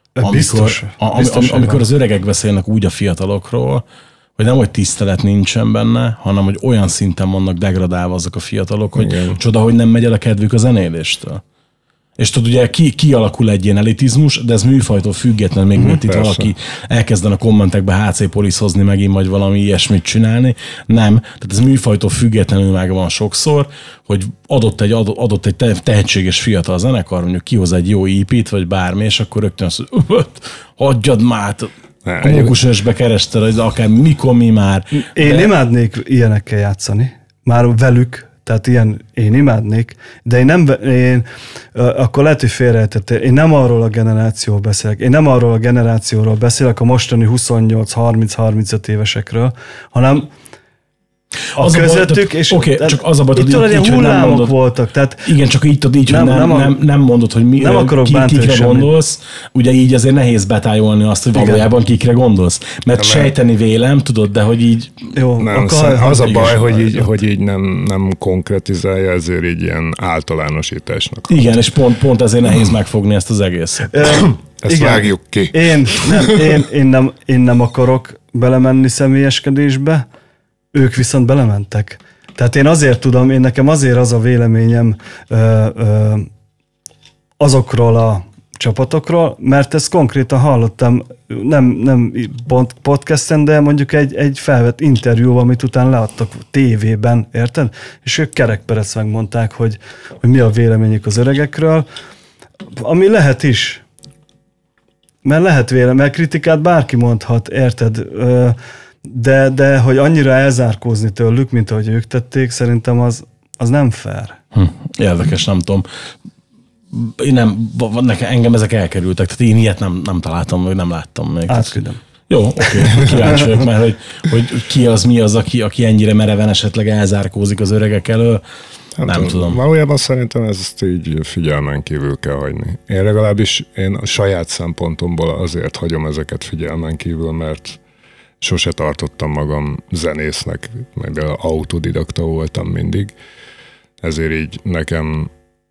Amikor az öregek beszélnek úgy a fiatalokról, hogy nem, hogy tisztelet nincsen benne, hanem hogy olyan szinten vannak degradálva azok a fiatalok, hogy igen. Csoda, hogy nem megy el a kedvük a zenéléstől. És tudod, ugye kialakul egy ilyen elitizmus, de ez műfajtól független, még mielőtt itt valaki elkezden a kommentekbe HC Police-hozni megint, vagy valami ilyesmit csinálni. Nem. Tehát ez műfajtól függetlenül megvan sokszor, hogy adott egy tehetséges fiatal zenekar, mondjuk kihoz egy jó EP-t, vagy bármi, és akkor rögtön azt mondja, hagyjad már, a Mókusesbe kerested, hogy akár mikor mi már. Én imádnék ilyenekkel játszani. Már velük. Tehát ilyen én imádnék, de én akkor lehet, hogy félrejtettél. Én nem arról a generációról beszélek. Én nem arról a generációról beszélek, a mostani 28-30-35 évesekről, hanem az közöttük, és csak az a baj, hogy ilyen hullámok voltak. Tehát igen, csak így nem mondod, hogy kikre gondolsz. Ugye így azért nehéz betájolni azt, hogy valójában kikre gondolsz. Mert sejteni vélem, tudod, de hogy így... Jó, az a baj, hogy így nem konkretizálja, ezért így ilyen általánosításnak. Igen, és pont ezért nehéz megfogni ezt az egészet. Ezt vágjuk ki. Én nem akarok belemenni személyeskedésbe, ők viszont belementek. Tehát én azért tudom, nekem azért az a véleményem azokról a csapatokról, mert ezt konkrétan hallottam, nem podcasten, de mondjuk egy felvett interjú, amit utána leadtak tévében, érted? És ők kerekperec megmondták, hogy mi a véleményük az öregekről, ami lehet is. Mert lehet vélemény, mert kritikát bárki mondhat, érted? De hogy annyira elzárkózni tőlük, mint ahogy ők tették, szerintem az nem fair. Érdekes, nem tudom. Engem ezek elkerültek, tehát én ilyet nem találtam, vagy nem láttam még. Átküldöm. Jó, oké. Kíváncsi vagyok már, hogy ki az, mi az, aki ennyire mereven esetleg elzárkózik az öregek elől. Nem tudom. Valójában szerintem ezt így figyelmen kívül kell hagyni. Én legalábbis a saját szempontomból azért hagyom ezeket figyelmen kívül, mert sose tartottam magam zenésznek, meg autodidakta voltam mindig. Ezért így nekem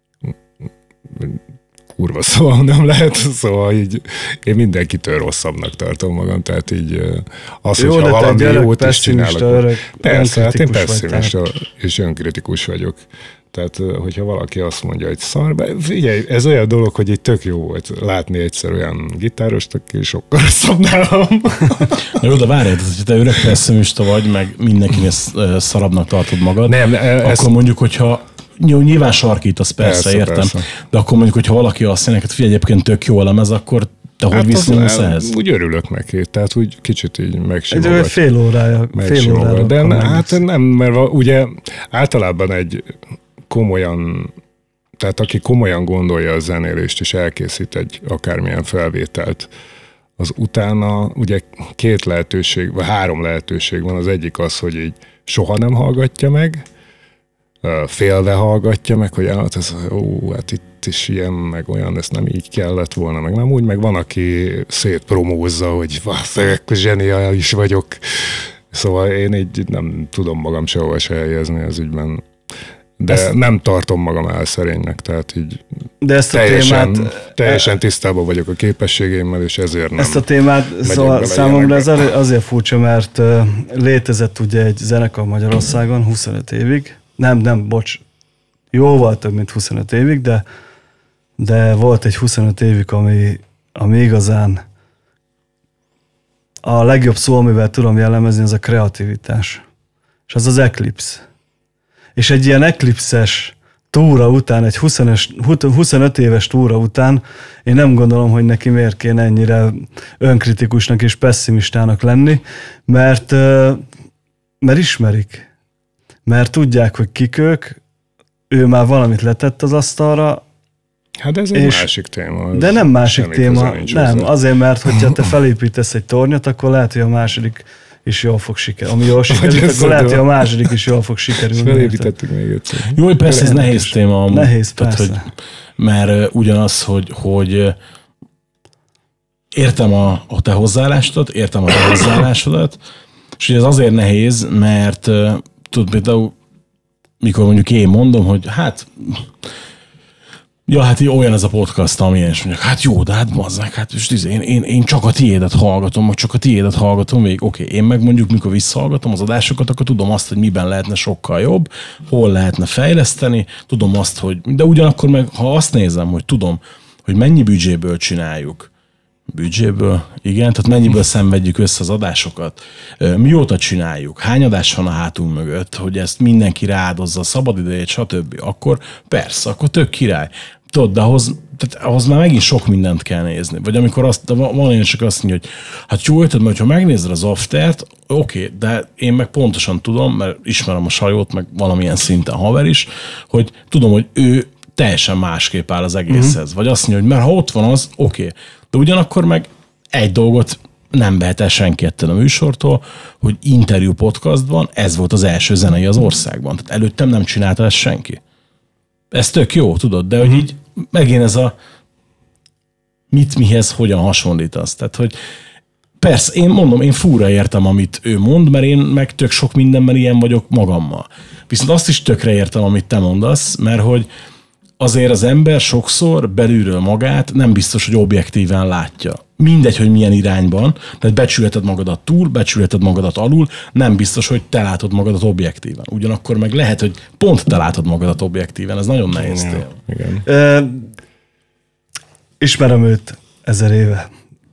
kurva szóval nem lehet, szóval így én mindenkitől rosszabbnak tartom magam, tehát így az, jó, hogyha valami jót is csinálok. Persze, hát én pessimista és önkritikus vagyok. Tehát, hogyha valaki azt mondja, hogy szar, figyelj, ez olyan dolog, hogy így tök jó volt látni egyszer olyan gitárost, aki sokkal rosszabb nálam. Na jó, de várjál, hogy te öreg pessimista vagy, meg mindenkinél szarabbnak tartod magad, nem, akkor mondjuk, hogyha nyilván sarkítasz, persze, értem, persze. De akkor mondjuk, hogyha valaki azt mondja, hogy figyelj, egyébként tök jó a lemez, akkor te hogy viszonyulsz ehhez? Úgy örülök neki, tehát úgy kicsit így megsimogat. Egy fél órája. De hát nem, mert ugye általában egy komolyan, tehát aki komolyan gondolja a zenélést és elkészít egy akármilyen felvételt, az utána ugye 2 lehetőség, vagy 3 lehetőség van. Az egyik az, hogy így soha nem hallgatja meg, félve hallgatja meg, hogy hát itt is ilyen, meg olyan, ezt nem így kellett volna, meg nem úgy, meg van, aki szétpromózza, hogy zseniális vagyok. Szóval én így nem tudom magam sehova se helyezni az ügyben. De nem tartom magam elszerénynek, tehát így de ezt teljesen tisztában vagyok a képességeimmel, és ezért nem. Ezt a témát szóval számomra ez azért furcsa, mert létezett ugye egy zenekar Magyarországon 25 évig, bocs, jóval több, mint 25 évig, de volt egy 25 évig, ami igazán a legjobb szó, amivel tudom jellemezni, az a kreativitás. És az Eclipse. És egy ilyen Eclipse-es túra után, egy 25 éves túra után, én nem gondolom, hogy neki miért kéne ennyire önkritikusnak és pessimistának lenni, mert ismerik. Mert tudják, hogy kik ők, ő már valamit letett az asztalra. Hát ez egy másik téma. De nem másik téma, nem. Azért, mert hogyha te felépítesz egy tornyot, akkor lehet, hogy a második is jól fog sikerülni. Ami jól sikerült, akkor lehet, hogy a második is jól fog sikerülni. Felépítettük még egyszer. Jó, persze ez nehéz téma. Nehéz, persze. Tehát, mert ugyanaz, hogy értem a te hozzáállásodat, értem a te hozzáállásodat, és ez azért nehéz, mert tudod, például, mikor mondjuk én mondom, hogy hát olyan ez a podcast, amilyen, és mondjuk, hát jó, de hát bazzák, hát én csak a tiédet hallgatom, meg csak a tiédet hallgatom végig. Oké, én meg mondjuk, mikor visszahallgatom az adásokat, akkor tudom azt, hogy miben lehetne sokkal jobb, hol lehetne fejleszteni, tudom azt, hogy, de ugyanakkor meg, ha azt nézem, hogy tudom, hogy mennyi büdzséből csináljuk, büdzséből, igen, tehát mennyiből szenvedjük össze az adásokat, mióta csináljuk, hány adás van a hátunk mögött, hogy ezt mindenki rááldozza a szabadidejét, stb. Akkor persze, akkor tök király. Tudod, de ahhoz már megint sok mindent kell nézni. Vagy amikor van olyan csak azt mondja, hogy hát jó, érted, mert ha megnézed az aftert, oké, de én meg pontosan tudom, mert ismerem a Sajót, meg valamilyen szinten haver is, hogy tudom, hogy ő teljesen másképp áll az egészhez. Vagy azt mondja, hogy mert ha ott van az, oké. De ugyanakkor meg egy dolgot nem vehet el senki ettől a műsortól, hogy interjú podcastban ez volt az első zenei az országban. Tehát előttem nem csinálta ezt senki. Ez tök jó, tudod, de hogy így megint ez a mihez hogyan hasonlítasz. Tehát, hogy persze, én fúra értem, amit ő mond, mert én meg tök sok mindenben ilyen vagyok magammal. Viszont azt is tökre értem, amit te mondasz, mert hogy azért az ember sokszor belülről magát nem biztos, hogy objektíven látja. Mindegy, hogy milyen irányban, tehát becsülheted magadat túl, becsülheted magadat alul, nem biztos, hogy te látod magadat objektíven. Ugyanakkor meg lehet, hogy pont te látod magadat objektíven, ez nagyon nehéz téma. ismerem őt 1000 éve.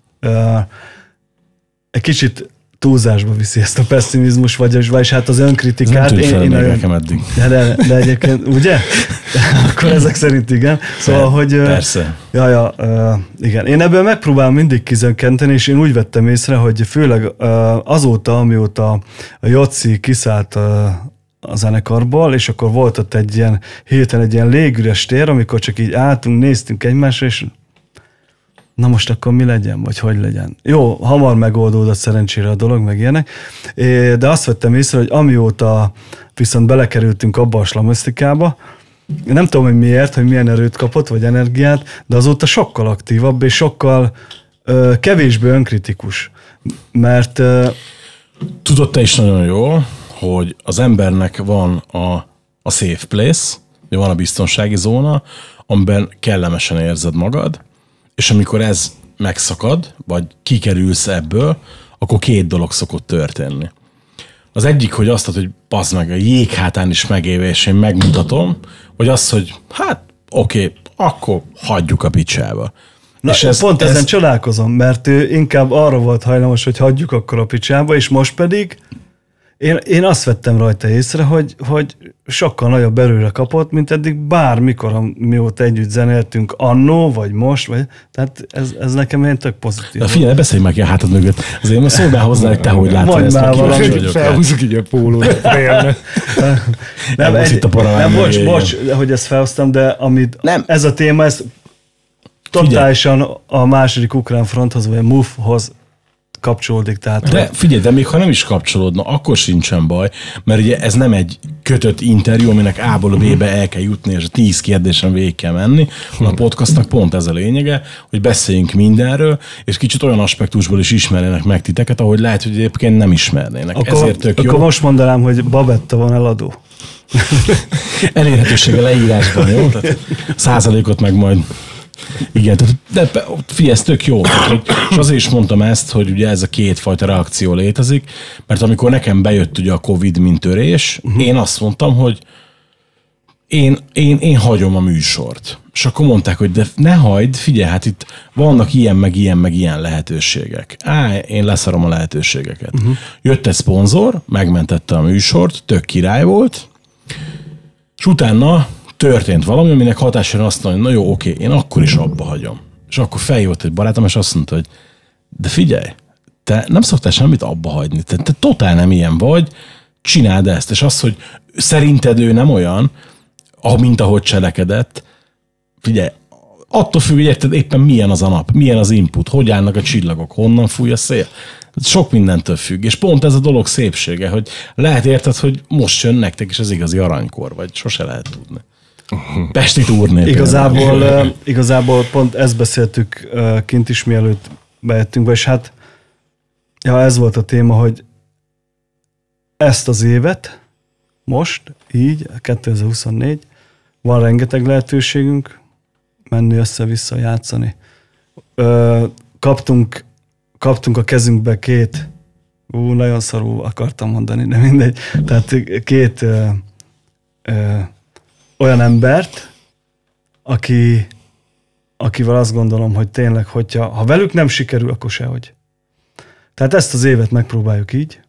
Egy kicsit túlzásba viszi ezt a pessimizmus, vagyis hát az önkritikát. Ez nem nekem eddig. De egyébként, ugye? Akkor ezek szerint igen. Szóval, hogy... Persze. Igen. Én ebből megpróbálom mindig kizönkenteni, és én úgy vettem észre, hogy főleg azóta, amióta a Jocsi kiszállt a zenekarból, és akkor volt ott egy ilyen héten egy ilyen légüres tér, amikor csak így álltunk, néztünk egymásra, és na most akkor mi legyen, vagy hogy legyen. Jó, hamar megoldódott szerencsére a dolog, meg ilyenek, de azt vettem észre, hogy amióta viszont belekerültünk abba a slamösztikába, nem tudom, hogy miért, hogy milyen erőt kapott, vagy energiát, de azóta sokkal aktívabb, és sokkal kevésbé önkritikus. Mert... Tudod te is nagyon jól, hogy az embernek van a safe place, van a biztonsági zóna, amiben kellemesen érzed magad, és amikor ez megszakad, vagy kikerülsz ebből, akkor 2 dolog szokott történni. Az egyik, hogy azt, hogy bazd meg, a jéghátán is megéve, és én megmutatom, vagy az, hogy hát oké, akkor hagyjuk a picsába. Na, és ezen csodálkozom, mert ő inkább arra volt hajlamos, hogy hagyjuk akkor a picsába, és most pedig én azt vettem rajta észre, hogy sokkal nagyobb erőre kapott, mint eddig bármikor, mióta együtt zenéltünk annó, vagy most, tehát ez nekem ilyen tök pozitív. Na figyelj, beszélj meg ki a hátad mögött. Azért most szólj már hozzá, hogy te hogy látod ezt, meg kíváncsi vagyok. Felhúzzuk így a pólót. Bocs, hogy ezt felhoztam, de ez a téma, ez totálisan a második ukrán fronthoz, vagy a MUF-hoz kapcsolódik. Tehát de figyelj, de még ha nem is kapcsolódna, akkor sincsen baj, mert ugye ez nem egy kötött interjú, aminek A-ból a B-be el kell jutni, és a 10 kérdésen végig kell menni. A podcastnak pont ez a lényege, hogy beszéljünk mindenről, és kicsit olyan aspektusból is ismerjenek meg titeket, ahogy lehet, hogy egyébként nem ismernének. Ezért tök jó. Akkor most mondanám, hogy Babetta van eladó. Elérhetősége leírásban, jó? Tehát százalékot meg majd... Igen, de figyelj, ez tök jó. És azért is mondtam ezt, hogy ugye ez a 2 fajta reakció létezik, mert amikor nekem bejött ugye a Covid mint törés, én azt mondtam, hogy én hagyom a műsort. És akkor mondták, hogy de ne hagyd, figyelj, hát itt vannak ilyen, meg ilyen lehetőségek. Én leszarom a lehetőségeket. Jött egy szponzor, megmentette a műsort, tök király volt, és utána történt valami, aminek hatására azt mondja, na jó, oké, én akkor is abba hagyom. És akkor feljött egy barátom, és azt mondta, hogy de figyelj, te nem szoktál semmit abba hagyni, te totál nem ilyen vagy, csináld ezt. És az, hogy szerinted ő nem olyan, mint ahogy cselekedett, figyelj, attól függ, hogy érted, éppen milyen az a nap, milyen az input, hogy állnak a csillagok, honnan fúj a szél. Sok mindentől függ, és pont ez a dolog szépsége, hogy lehet érted, hogy most jön nektek, és ez igazi aranykor, vagy sose lehet tudni. Pesti turné. Igazából pont ezt beszéltük kint is, mielőtt bejöttünk, és hát ez volt a téma, hogy ezt az évet most, így, 2024, van rengeteg lehetőségünk menni össze-vissza játszani. Kaptunk a kezünkbe 2, nagyon szarul akartam mondani, de mindegy, tehát 2 olyan embert, akivel azt gondolom, hogy tényleg, ha velük nem sikerül, akkor sehogy. Tehát ezt az évet megpróbáljuk így.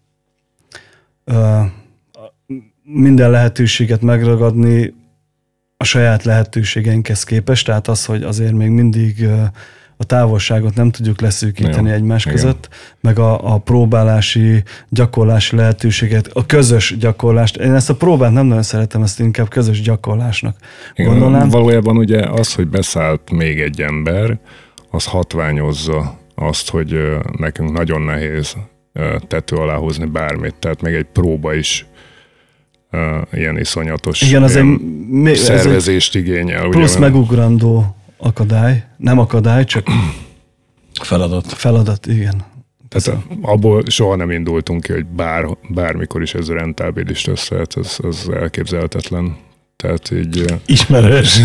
Minden lehetőséget megragadni a saját lehetőségeinkhez képest, tehát az, hogy azért még mindig a távolságot nem tudjuk leszűkíteni egymás között, meg a próbálási, gyakorlási lehetőséget, a közös gyakorlást. Én ezt a próbát nem nagyon szeretem, ezt inkább közös gyakorlásnak gondolnám. Valójában ugye az, hogy beszállt még egy ember, az hatványozza azt, hogy nekünk nagyon nehéz tető alá hozni bármit, tehát még egy próba is ilyen iszonyatos szervezést igényel. Plusz ugye, megugrandó akadály, nem akadály, csak Feladat, igen. Tehát abból soha nem indultunk ki, hogy bármikor is ez rentábilis lesz, hát ez elképzelhetetlen. Tehát így... Ismerős.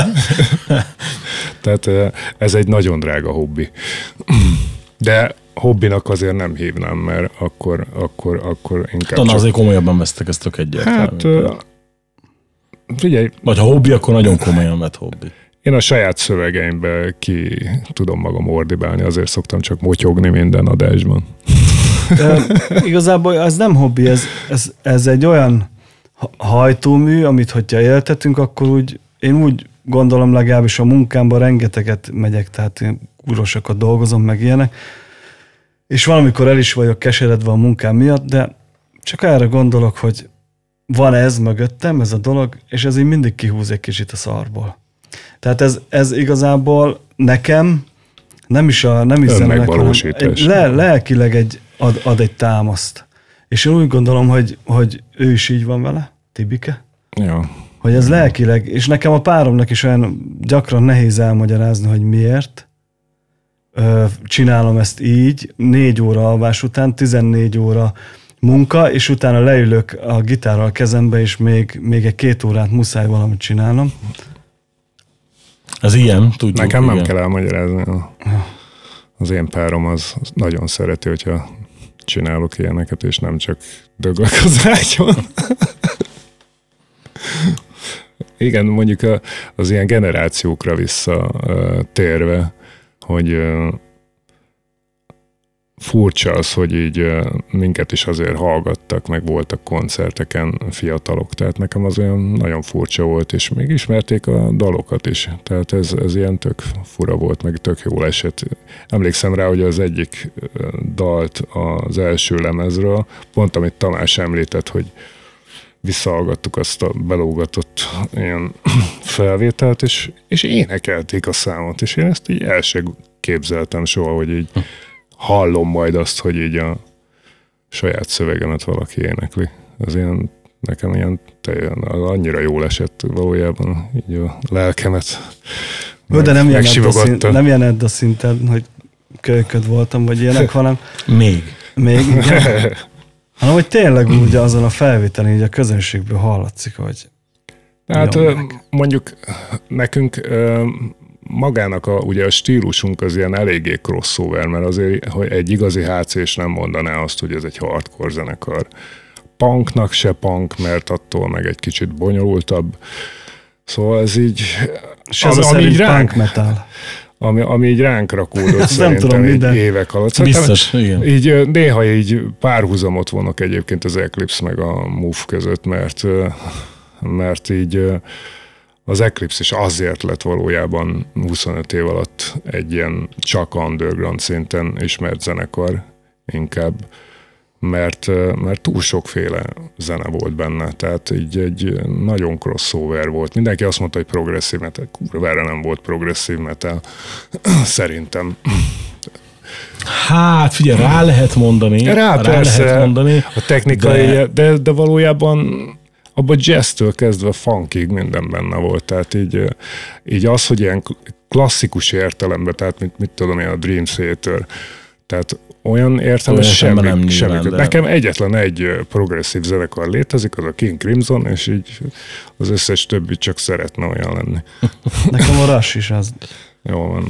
Tehát ez egy nagyon drága hobbi. De hobbinak azért nem hívnám, mert akkor inkább... Talán azért komolyabban vesztek ezt tök egyáltalán. Hát... Figyelj. Vagy ha hobbi, akkor nagyon komolyan vett hobbi. Én a saját szövegeimbe ki tudom magam ordibálni, azért szoktam csak motyogni minden adásban. Igazából ez nem hobbi, ez egy olyan hajtómű, amit hogyha éltetünk, akkor én úgy gondolom, legalábbis a munkámban rengeteget megyek, tehát én kurva dolgozom, meg ilyenek, és valamikor el is vagyok keseredve a munkám miatt, de csak erre gondolok, hogy van ez mögöttem, ez a dolog, és ez így mindig kihúz egy kicsit a szarból. Tehát ez igazából nekem nem is zenének, hanem lelkileg ad egy támaszt. És én úgy gondolom, hogy ő is így van vele, Tibike. Ja. Hogy ez lelkileg, és nekem a páromnak is olyan gyakran nehéz elmagyarázni, hogy miért csinálom ezt így, 4 óra alvás után, 14 óra munka, és utána leülök a gitárral a kezembe, és még egy 2 órát muszáj valamit csinálnom. Ez ilyen, tudjuk. Nekem nem kell elmagyarázni. Az én párom az nagyon szereti, hogyha csinálok ilyeneket, és nem csak döglök az ágyon. Igen, mondjuk az ilyen generációkra visszatérve, hogy furcsa az, hogy így minket is azért hallgattak, meg voltak koncerteken fiatalok, tehát nekem az olyan nagyon furcsa volt, és még ismerték a dalokat is, tehát ez ilyen tök fura volt, meg tök jól esett. Emlékszem rá, hogy az egyik dalt az első lemezről, pont amit Tamás említett, hogy visszahallgattuk azt a belógatott ilyen felvételt, és énekelték a számot, és én ezt így el sem képzeltem soha, hogy így hallom majd azt, hogy így a saját szövegemet valaki énekli. Ez ilyen, nekem ilyen annyira jól esett valójában, így a lelkemet de nem ilyen Edda szinten, hogy kölyköd voltam, vagy ilyenek, hanem Még, igen. Hanem, hogy tényleg úgy azon a felvételen így a közönségből hallatszik, hogy hát mondjuk nekünk magának ugye a stílusunk az ilyen eléggé crossover, mert azért, hogy egy igazi HC-s nem mondaná azt, hogy ez egy hardcore zenekar. Punknak se punk, mert attól meg egy kicsit bonyolultabb. Szóval ez így... És ez ami így ránk metal. Ami így ránk rakódott szerintem így évek alatt. Szerintem biztos, igen. Így néha így párhuzamot vonok egyébként az Eclipse meg a Move között, mert így az Eclipse is azért lett valójában 25 év alatt egy ilyen csak underground szinten ismert zenekar inkább, mert túl sokféle zene volt benne, tehát így egy nagyon crossover volt. Mindenki azt mondta, hogy progresszív metal, kurvára nem volt progresszív metal, szerintem. Hát figyelj, rá lehet mondani. Persze, lehet mondani, a technikai, de valójában abban jazztől kezdve funkig minden benne volt, tehát így az, hogy ilyen klasszikus értelemben, tehát mit tudom én, a Dream Theater, tehát olyan értelemben semmi. De... Nekem egyetlen egy progresszív zenekar létezik, az a King Crimson, és így az összes többi csak szeretne olyan lenni. Nekem a Rush is az. Jól van.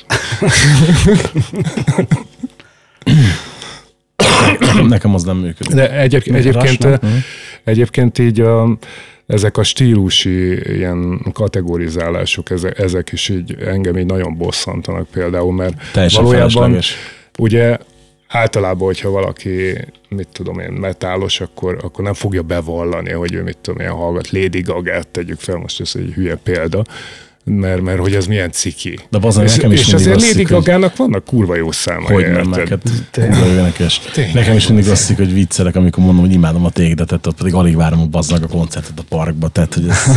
Nekem az nem működik. De egyébként így ezek a stílusi ilyen kategorizálások, ezek is így engem így nagyon bosszantanak például, mert teljesen valójában felesleges. Ugye általában, hogyha valaki, mit tudom én, metálos, akkor nem fogja bevallani, hogy ő mit tudom én, hallgat Lady Gagát, tegyük fel, most ez egy hülye példa, mert hogy ez milyen ciki. De nekem is és azért Lady Gagának vannak kurva jó számai. Hogy nem, neked kurva énekes. Nekem is mindig azt hogy viccelek, amikor mondom, hogy imádom a Tégdetet, ott pedig alig várom, hogy bazznak a koncertet a parkba, tehát hogy ez...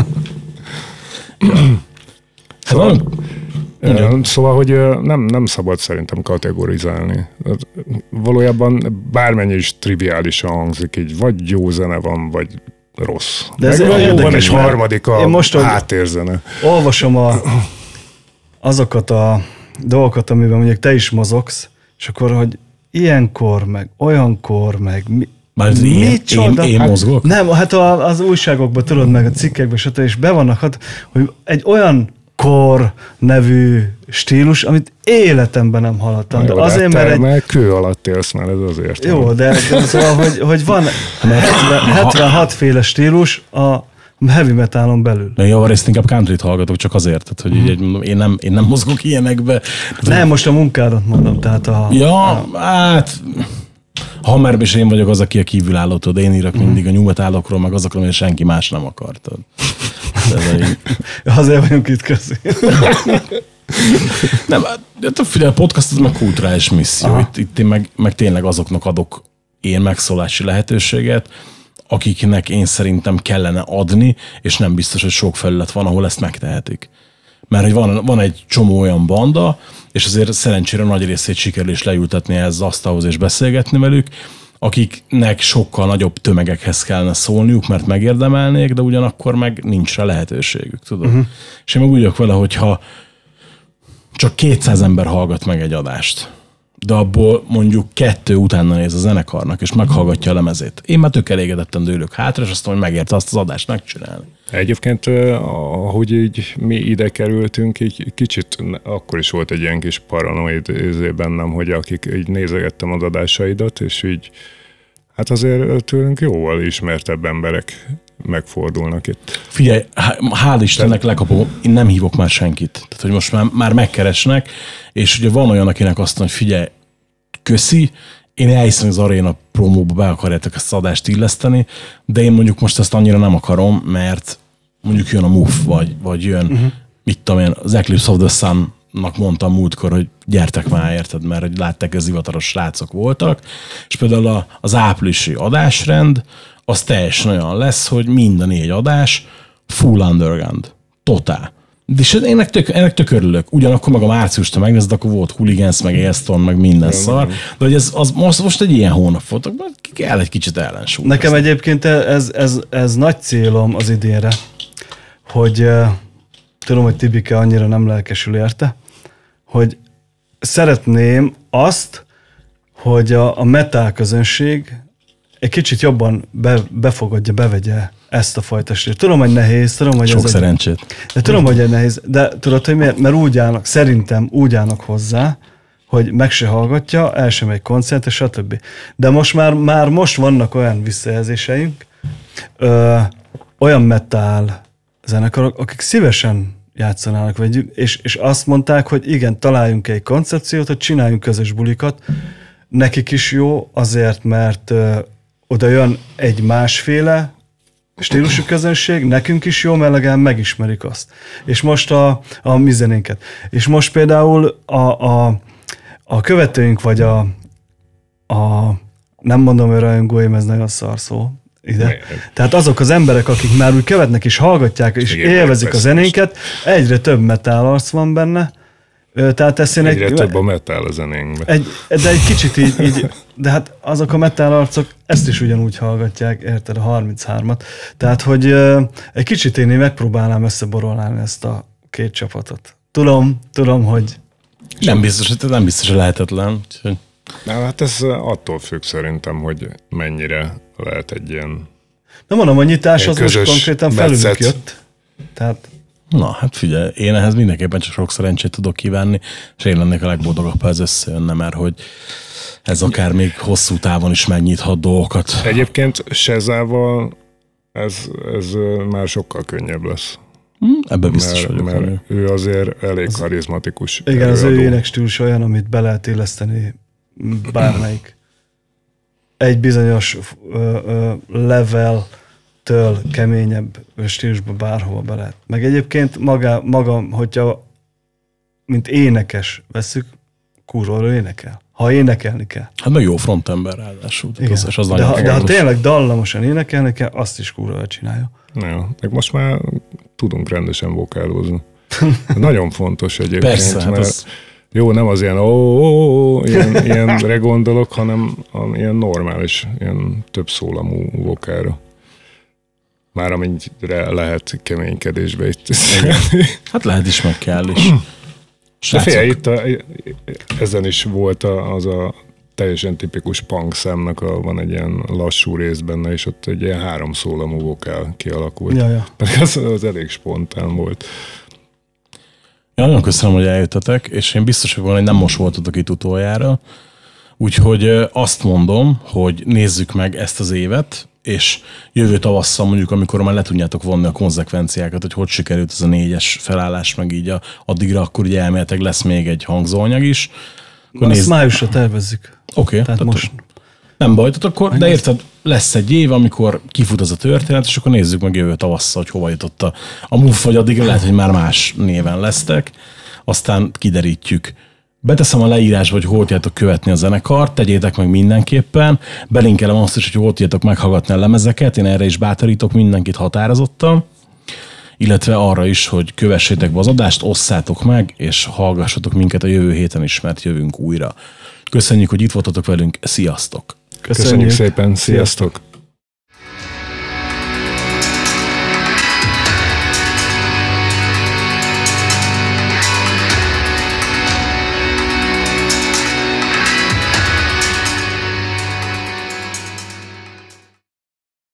Szóval, hogy nem szabad szerintem kategorizálni. Valójában bármennyi is triviálisan hangzik, így vagy jó zene van, vagy rossz. De ez jó van, és harmadik a háttérzene. Olvasom azokat a dolgokat, amiben mondjuk te is mozogsz, és akkor, hogy ilyenkor, meg olyankor, meg én mozgok? Nem, hát az újságokban tudod, meg a cikkekben, és be vannak, hogy egy olyan kor nevű stílus, amit életemben nem hallottam. De azért, mert kő alatt élsz már, ez azért. Jó, de szóval, hogy van 76 féle stílus, heavy metalon belül. De javarészt inkább countryt hallgatok, csak azért, tehát, hogy így, én nem mozgok ilyenekbe. Nem, most a munkádat mondom, tehát hát Hammerben is én vagyok az, aki a kívülálló, tudod, én írok mindig a nyugatálokról, meg azokról, amit senki más nem akartad. Azért vagyunk itt közé. Nem, figyelj, a podcast az meg kulturális misszió. Itt én meg tényleg azoknak adok én megszólási lehetőséget, akiknek én szerintem kellene adni, és nem biztos, hogy sok felület van, ahol ezt megtehetik. Mert hogy van egy csomó olyan banda, és azért szerencsére nagy részét sikerül is leültetni ehhez az asztalhoz és beszélgetni velük, akiknek sokkal nagyobb tömegekhez kellene szólniuk, mert megérdemelnék, de ugyanakkor meg nincs rá lehetőségük, tudod? És én meg úgy vagyok vele, hogyha csak 200 ember hallgat meg egy adást, de abból mondjuk 2 utána néz a zenekarnak, és meghallgatja a lemezét. Én már tök elégedetten dőlök hátra, és azt mondom, hogy megérte azt az adást megcsinálni. Egyébként, ahogy így mi ide kerültünk, így kicsit akkor is volt egy ilyen kis paranoid bennem, hogy akik így nézegettem az adásaidat, és így hát azért tőlünk jóval ismertebb emberek megfordulnak itt. Figyelj, hál' Istennek lekapom, én nem hívok már senkit. Tehát, hogy most már megkeresnek, és ugye van olyan, akinek azt mondja, hogy figyelj, köszi, én elhiszem, az Aréna promóba be akarjátok ezt az adást illeszteni, de én mondjuk most ezt annyira nem akarom, mert mondjuk jön a MUF, vagy jön, mit tudom én, az Eclipse of the Sun-nak mondtam múltkor, hogy gyertek már, érted, mert hogy látták, ez hivatalos srácok voltak, és például az áprilisi adásrend, az teljesen olyan lesz, hogy minden 4 adás full underground. Totál. És ennek tök örülök. Ugyanakkor meg a márciust, ha megnézed, akkor volt Hooligans, meg Airstone, meg minden szar. De hogy ez most egy ilyen hónap voltak, kell egy kicsit ellensúlyozni. Nekem egyébként ez nagy célom az idénre, hogy tudom, hogy Tibike annyira nem lelkesül érte, hogy szeretném azt, hogy a metal közönség egy kicsit jobban befogadja, bevegye ezt a fajta stílust. Tudom, hogy nehéz, tudom, hogy sok szerencsét. De tudom, hogy nehéz, de tudod, hogy miért? Mert úgy állnak, szerintem úgy állnak hozzá, hogy meg se hallgatja, el sem megy koncertre, stb. De most már most vannak olyan visszajelzéseink, olyan metal zenekarok, akik szívesen játszanának vegyük, és azt mondták, hogy igen, találjunk egy koncepciót, hogy csináljunk közös bulikat. Nekik is jó, azért, mert oda jön egy másféle stílusú közönség, nekünk is jó, mert legalább megismerik azt. És most a mi zenénket. És most például a követőink, vagy nem mondom, hogy rajongóim, ez nagyon szar szó ide. Tehát azok az emberek, akik már úgy követnek és hallgatják, és élvezik a zenénket, egyre több metal arc van benne. Tehát egyre több a metal a zenénkben. De egy kicsit így, de hát azok a metal arcok ezt is ugyanúgy hallgatják, érted, a 33-at. Tehát, hogy egy kicsit én megpróbálnám összeborolni ezt a 2 csapatot. Tudom, hogy... Nem biztos, hogy lehetetlen. Na, hát ez attól függ szerintem, hogy mennyire lehet egy ilyen... Nem mondom, a nyitás az most konkrétan felülük jött. Tehát... Na, hát figyelj, én ehhez mindenképpen csak sok szerencsét tudok kívánni, és én lennék a legboldogabb, ha ez összejönne, mert hogy ez akár még hosszú távon is megnyithat dolgokat. Egyébként Sezával ez már sokkal könnyebb lesz. Ebben biztos vagyok. Mert ő azért elég karizmatikus. Igen, előadó. Az ő énekstílus olyan, amit be lehet illeszteni bármelyik. Egy bizonyos level-től keményebb stílusba bárhova be lehet. Meg egyébként maga, hogyha mint énekes veszük, kurva énekel. Ha énekelni kell. Hát meg jó frontember ráadásul. Az de ha tényleg dallamosan énekelni kell, azt is kurva csinálja. Ja, meg most már tudunk rendesen vokálozni. Nagyon fontos egyébként. Persze, hát mert jó, nem az ilyen ilyenre gondolok, hanem ilyen normális, ilyen több szólamú vokára. Már amennyire lehet keménykedésbe itt. Hát lehet is, meg kell is. De figyelj, itt ezen is volt az a teljesen tipikus punk számnak van egy ilyen lassú rész benne, és ott egy ilyen 3 szólamú vokál kialakult. Ja. Pedig az elég spontán volt. Ja, nagyon köszönöm, hogy eljöttetek, és én biztos, hogy nem most voltatok itt utoljára. Úgyhogy azt mondom, hogy nézzük meg ezt az évet, és jövő tavasszal mondjuk, amikor már le tudjátok vonni a konzekvenciákat, hogy sikerült ez a 4-es felállás, meg így addigra, akkor ugye elméletileg lesz még egy hangzóanyag is. Ezt májusra tervezzük. Oké. Tehát most. Nem baj, akkor, de érted, lesz egy év, amikor kifut az a történet, és akkor nézzük meg jövő tavasszal, hogy hova jutott a MUF, vagy addigra lehet, hogy már más néven lesztek. Aztán kiderítjük. Beteszem a leírásba, hogy hol tudjátok követni a zenekart, tegyétek meg mindenképpen. Belinkelem azt is, hogy hol tudjátok meghallgatni a lemezeket, én erre is bátorítok mindenkit határozottan. Illetve arra is, hogy kövessétek be az adást, osszátok meg, és hallgassatok minket a jövő héten is, mert jövünk újra. Köszönjük, hogy itt voltatok velünk, sziasztok! Köszönjük szépen, sziasztok!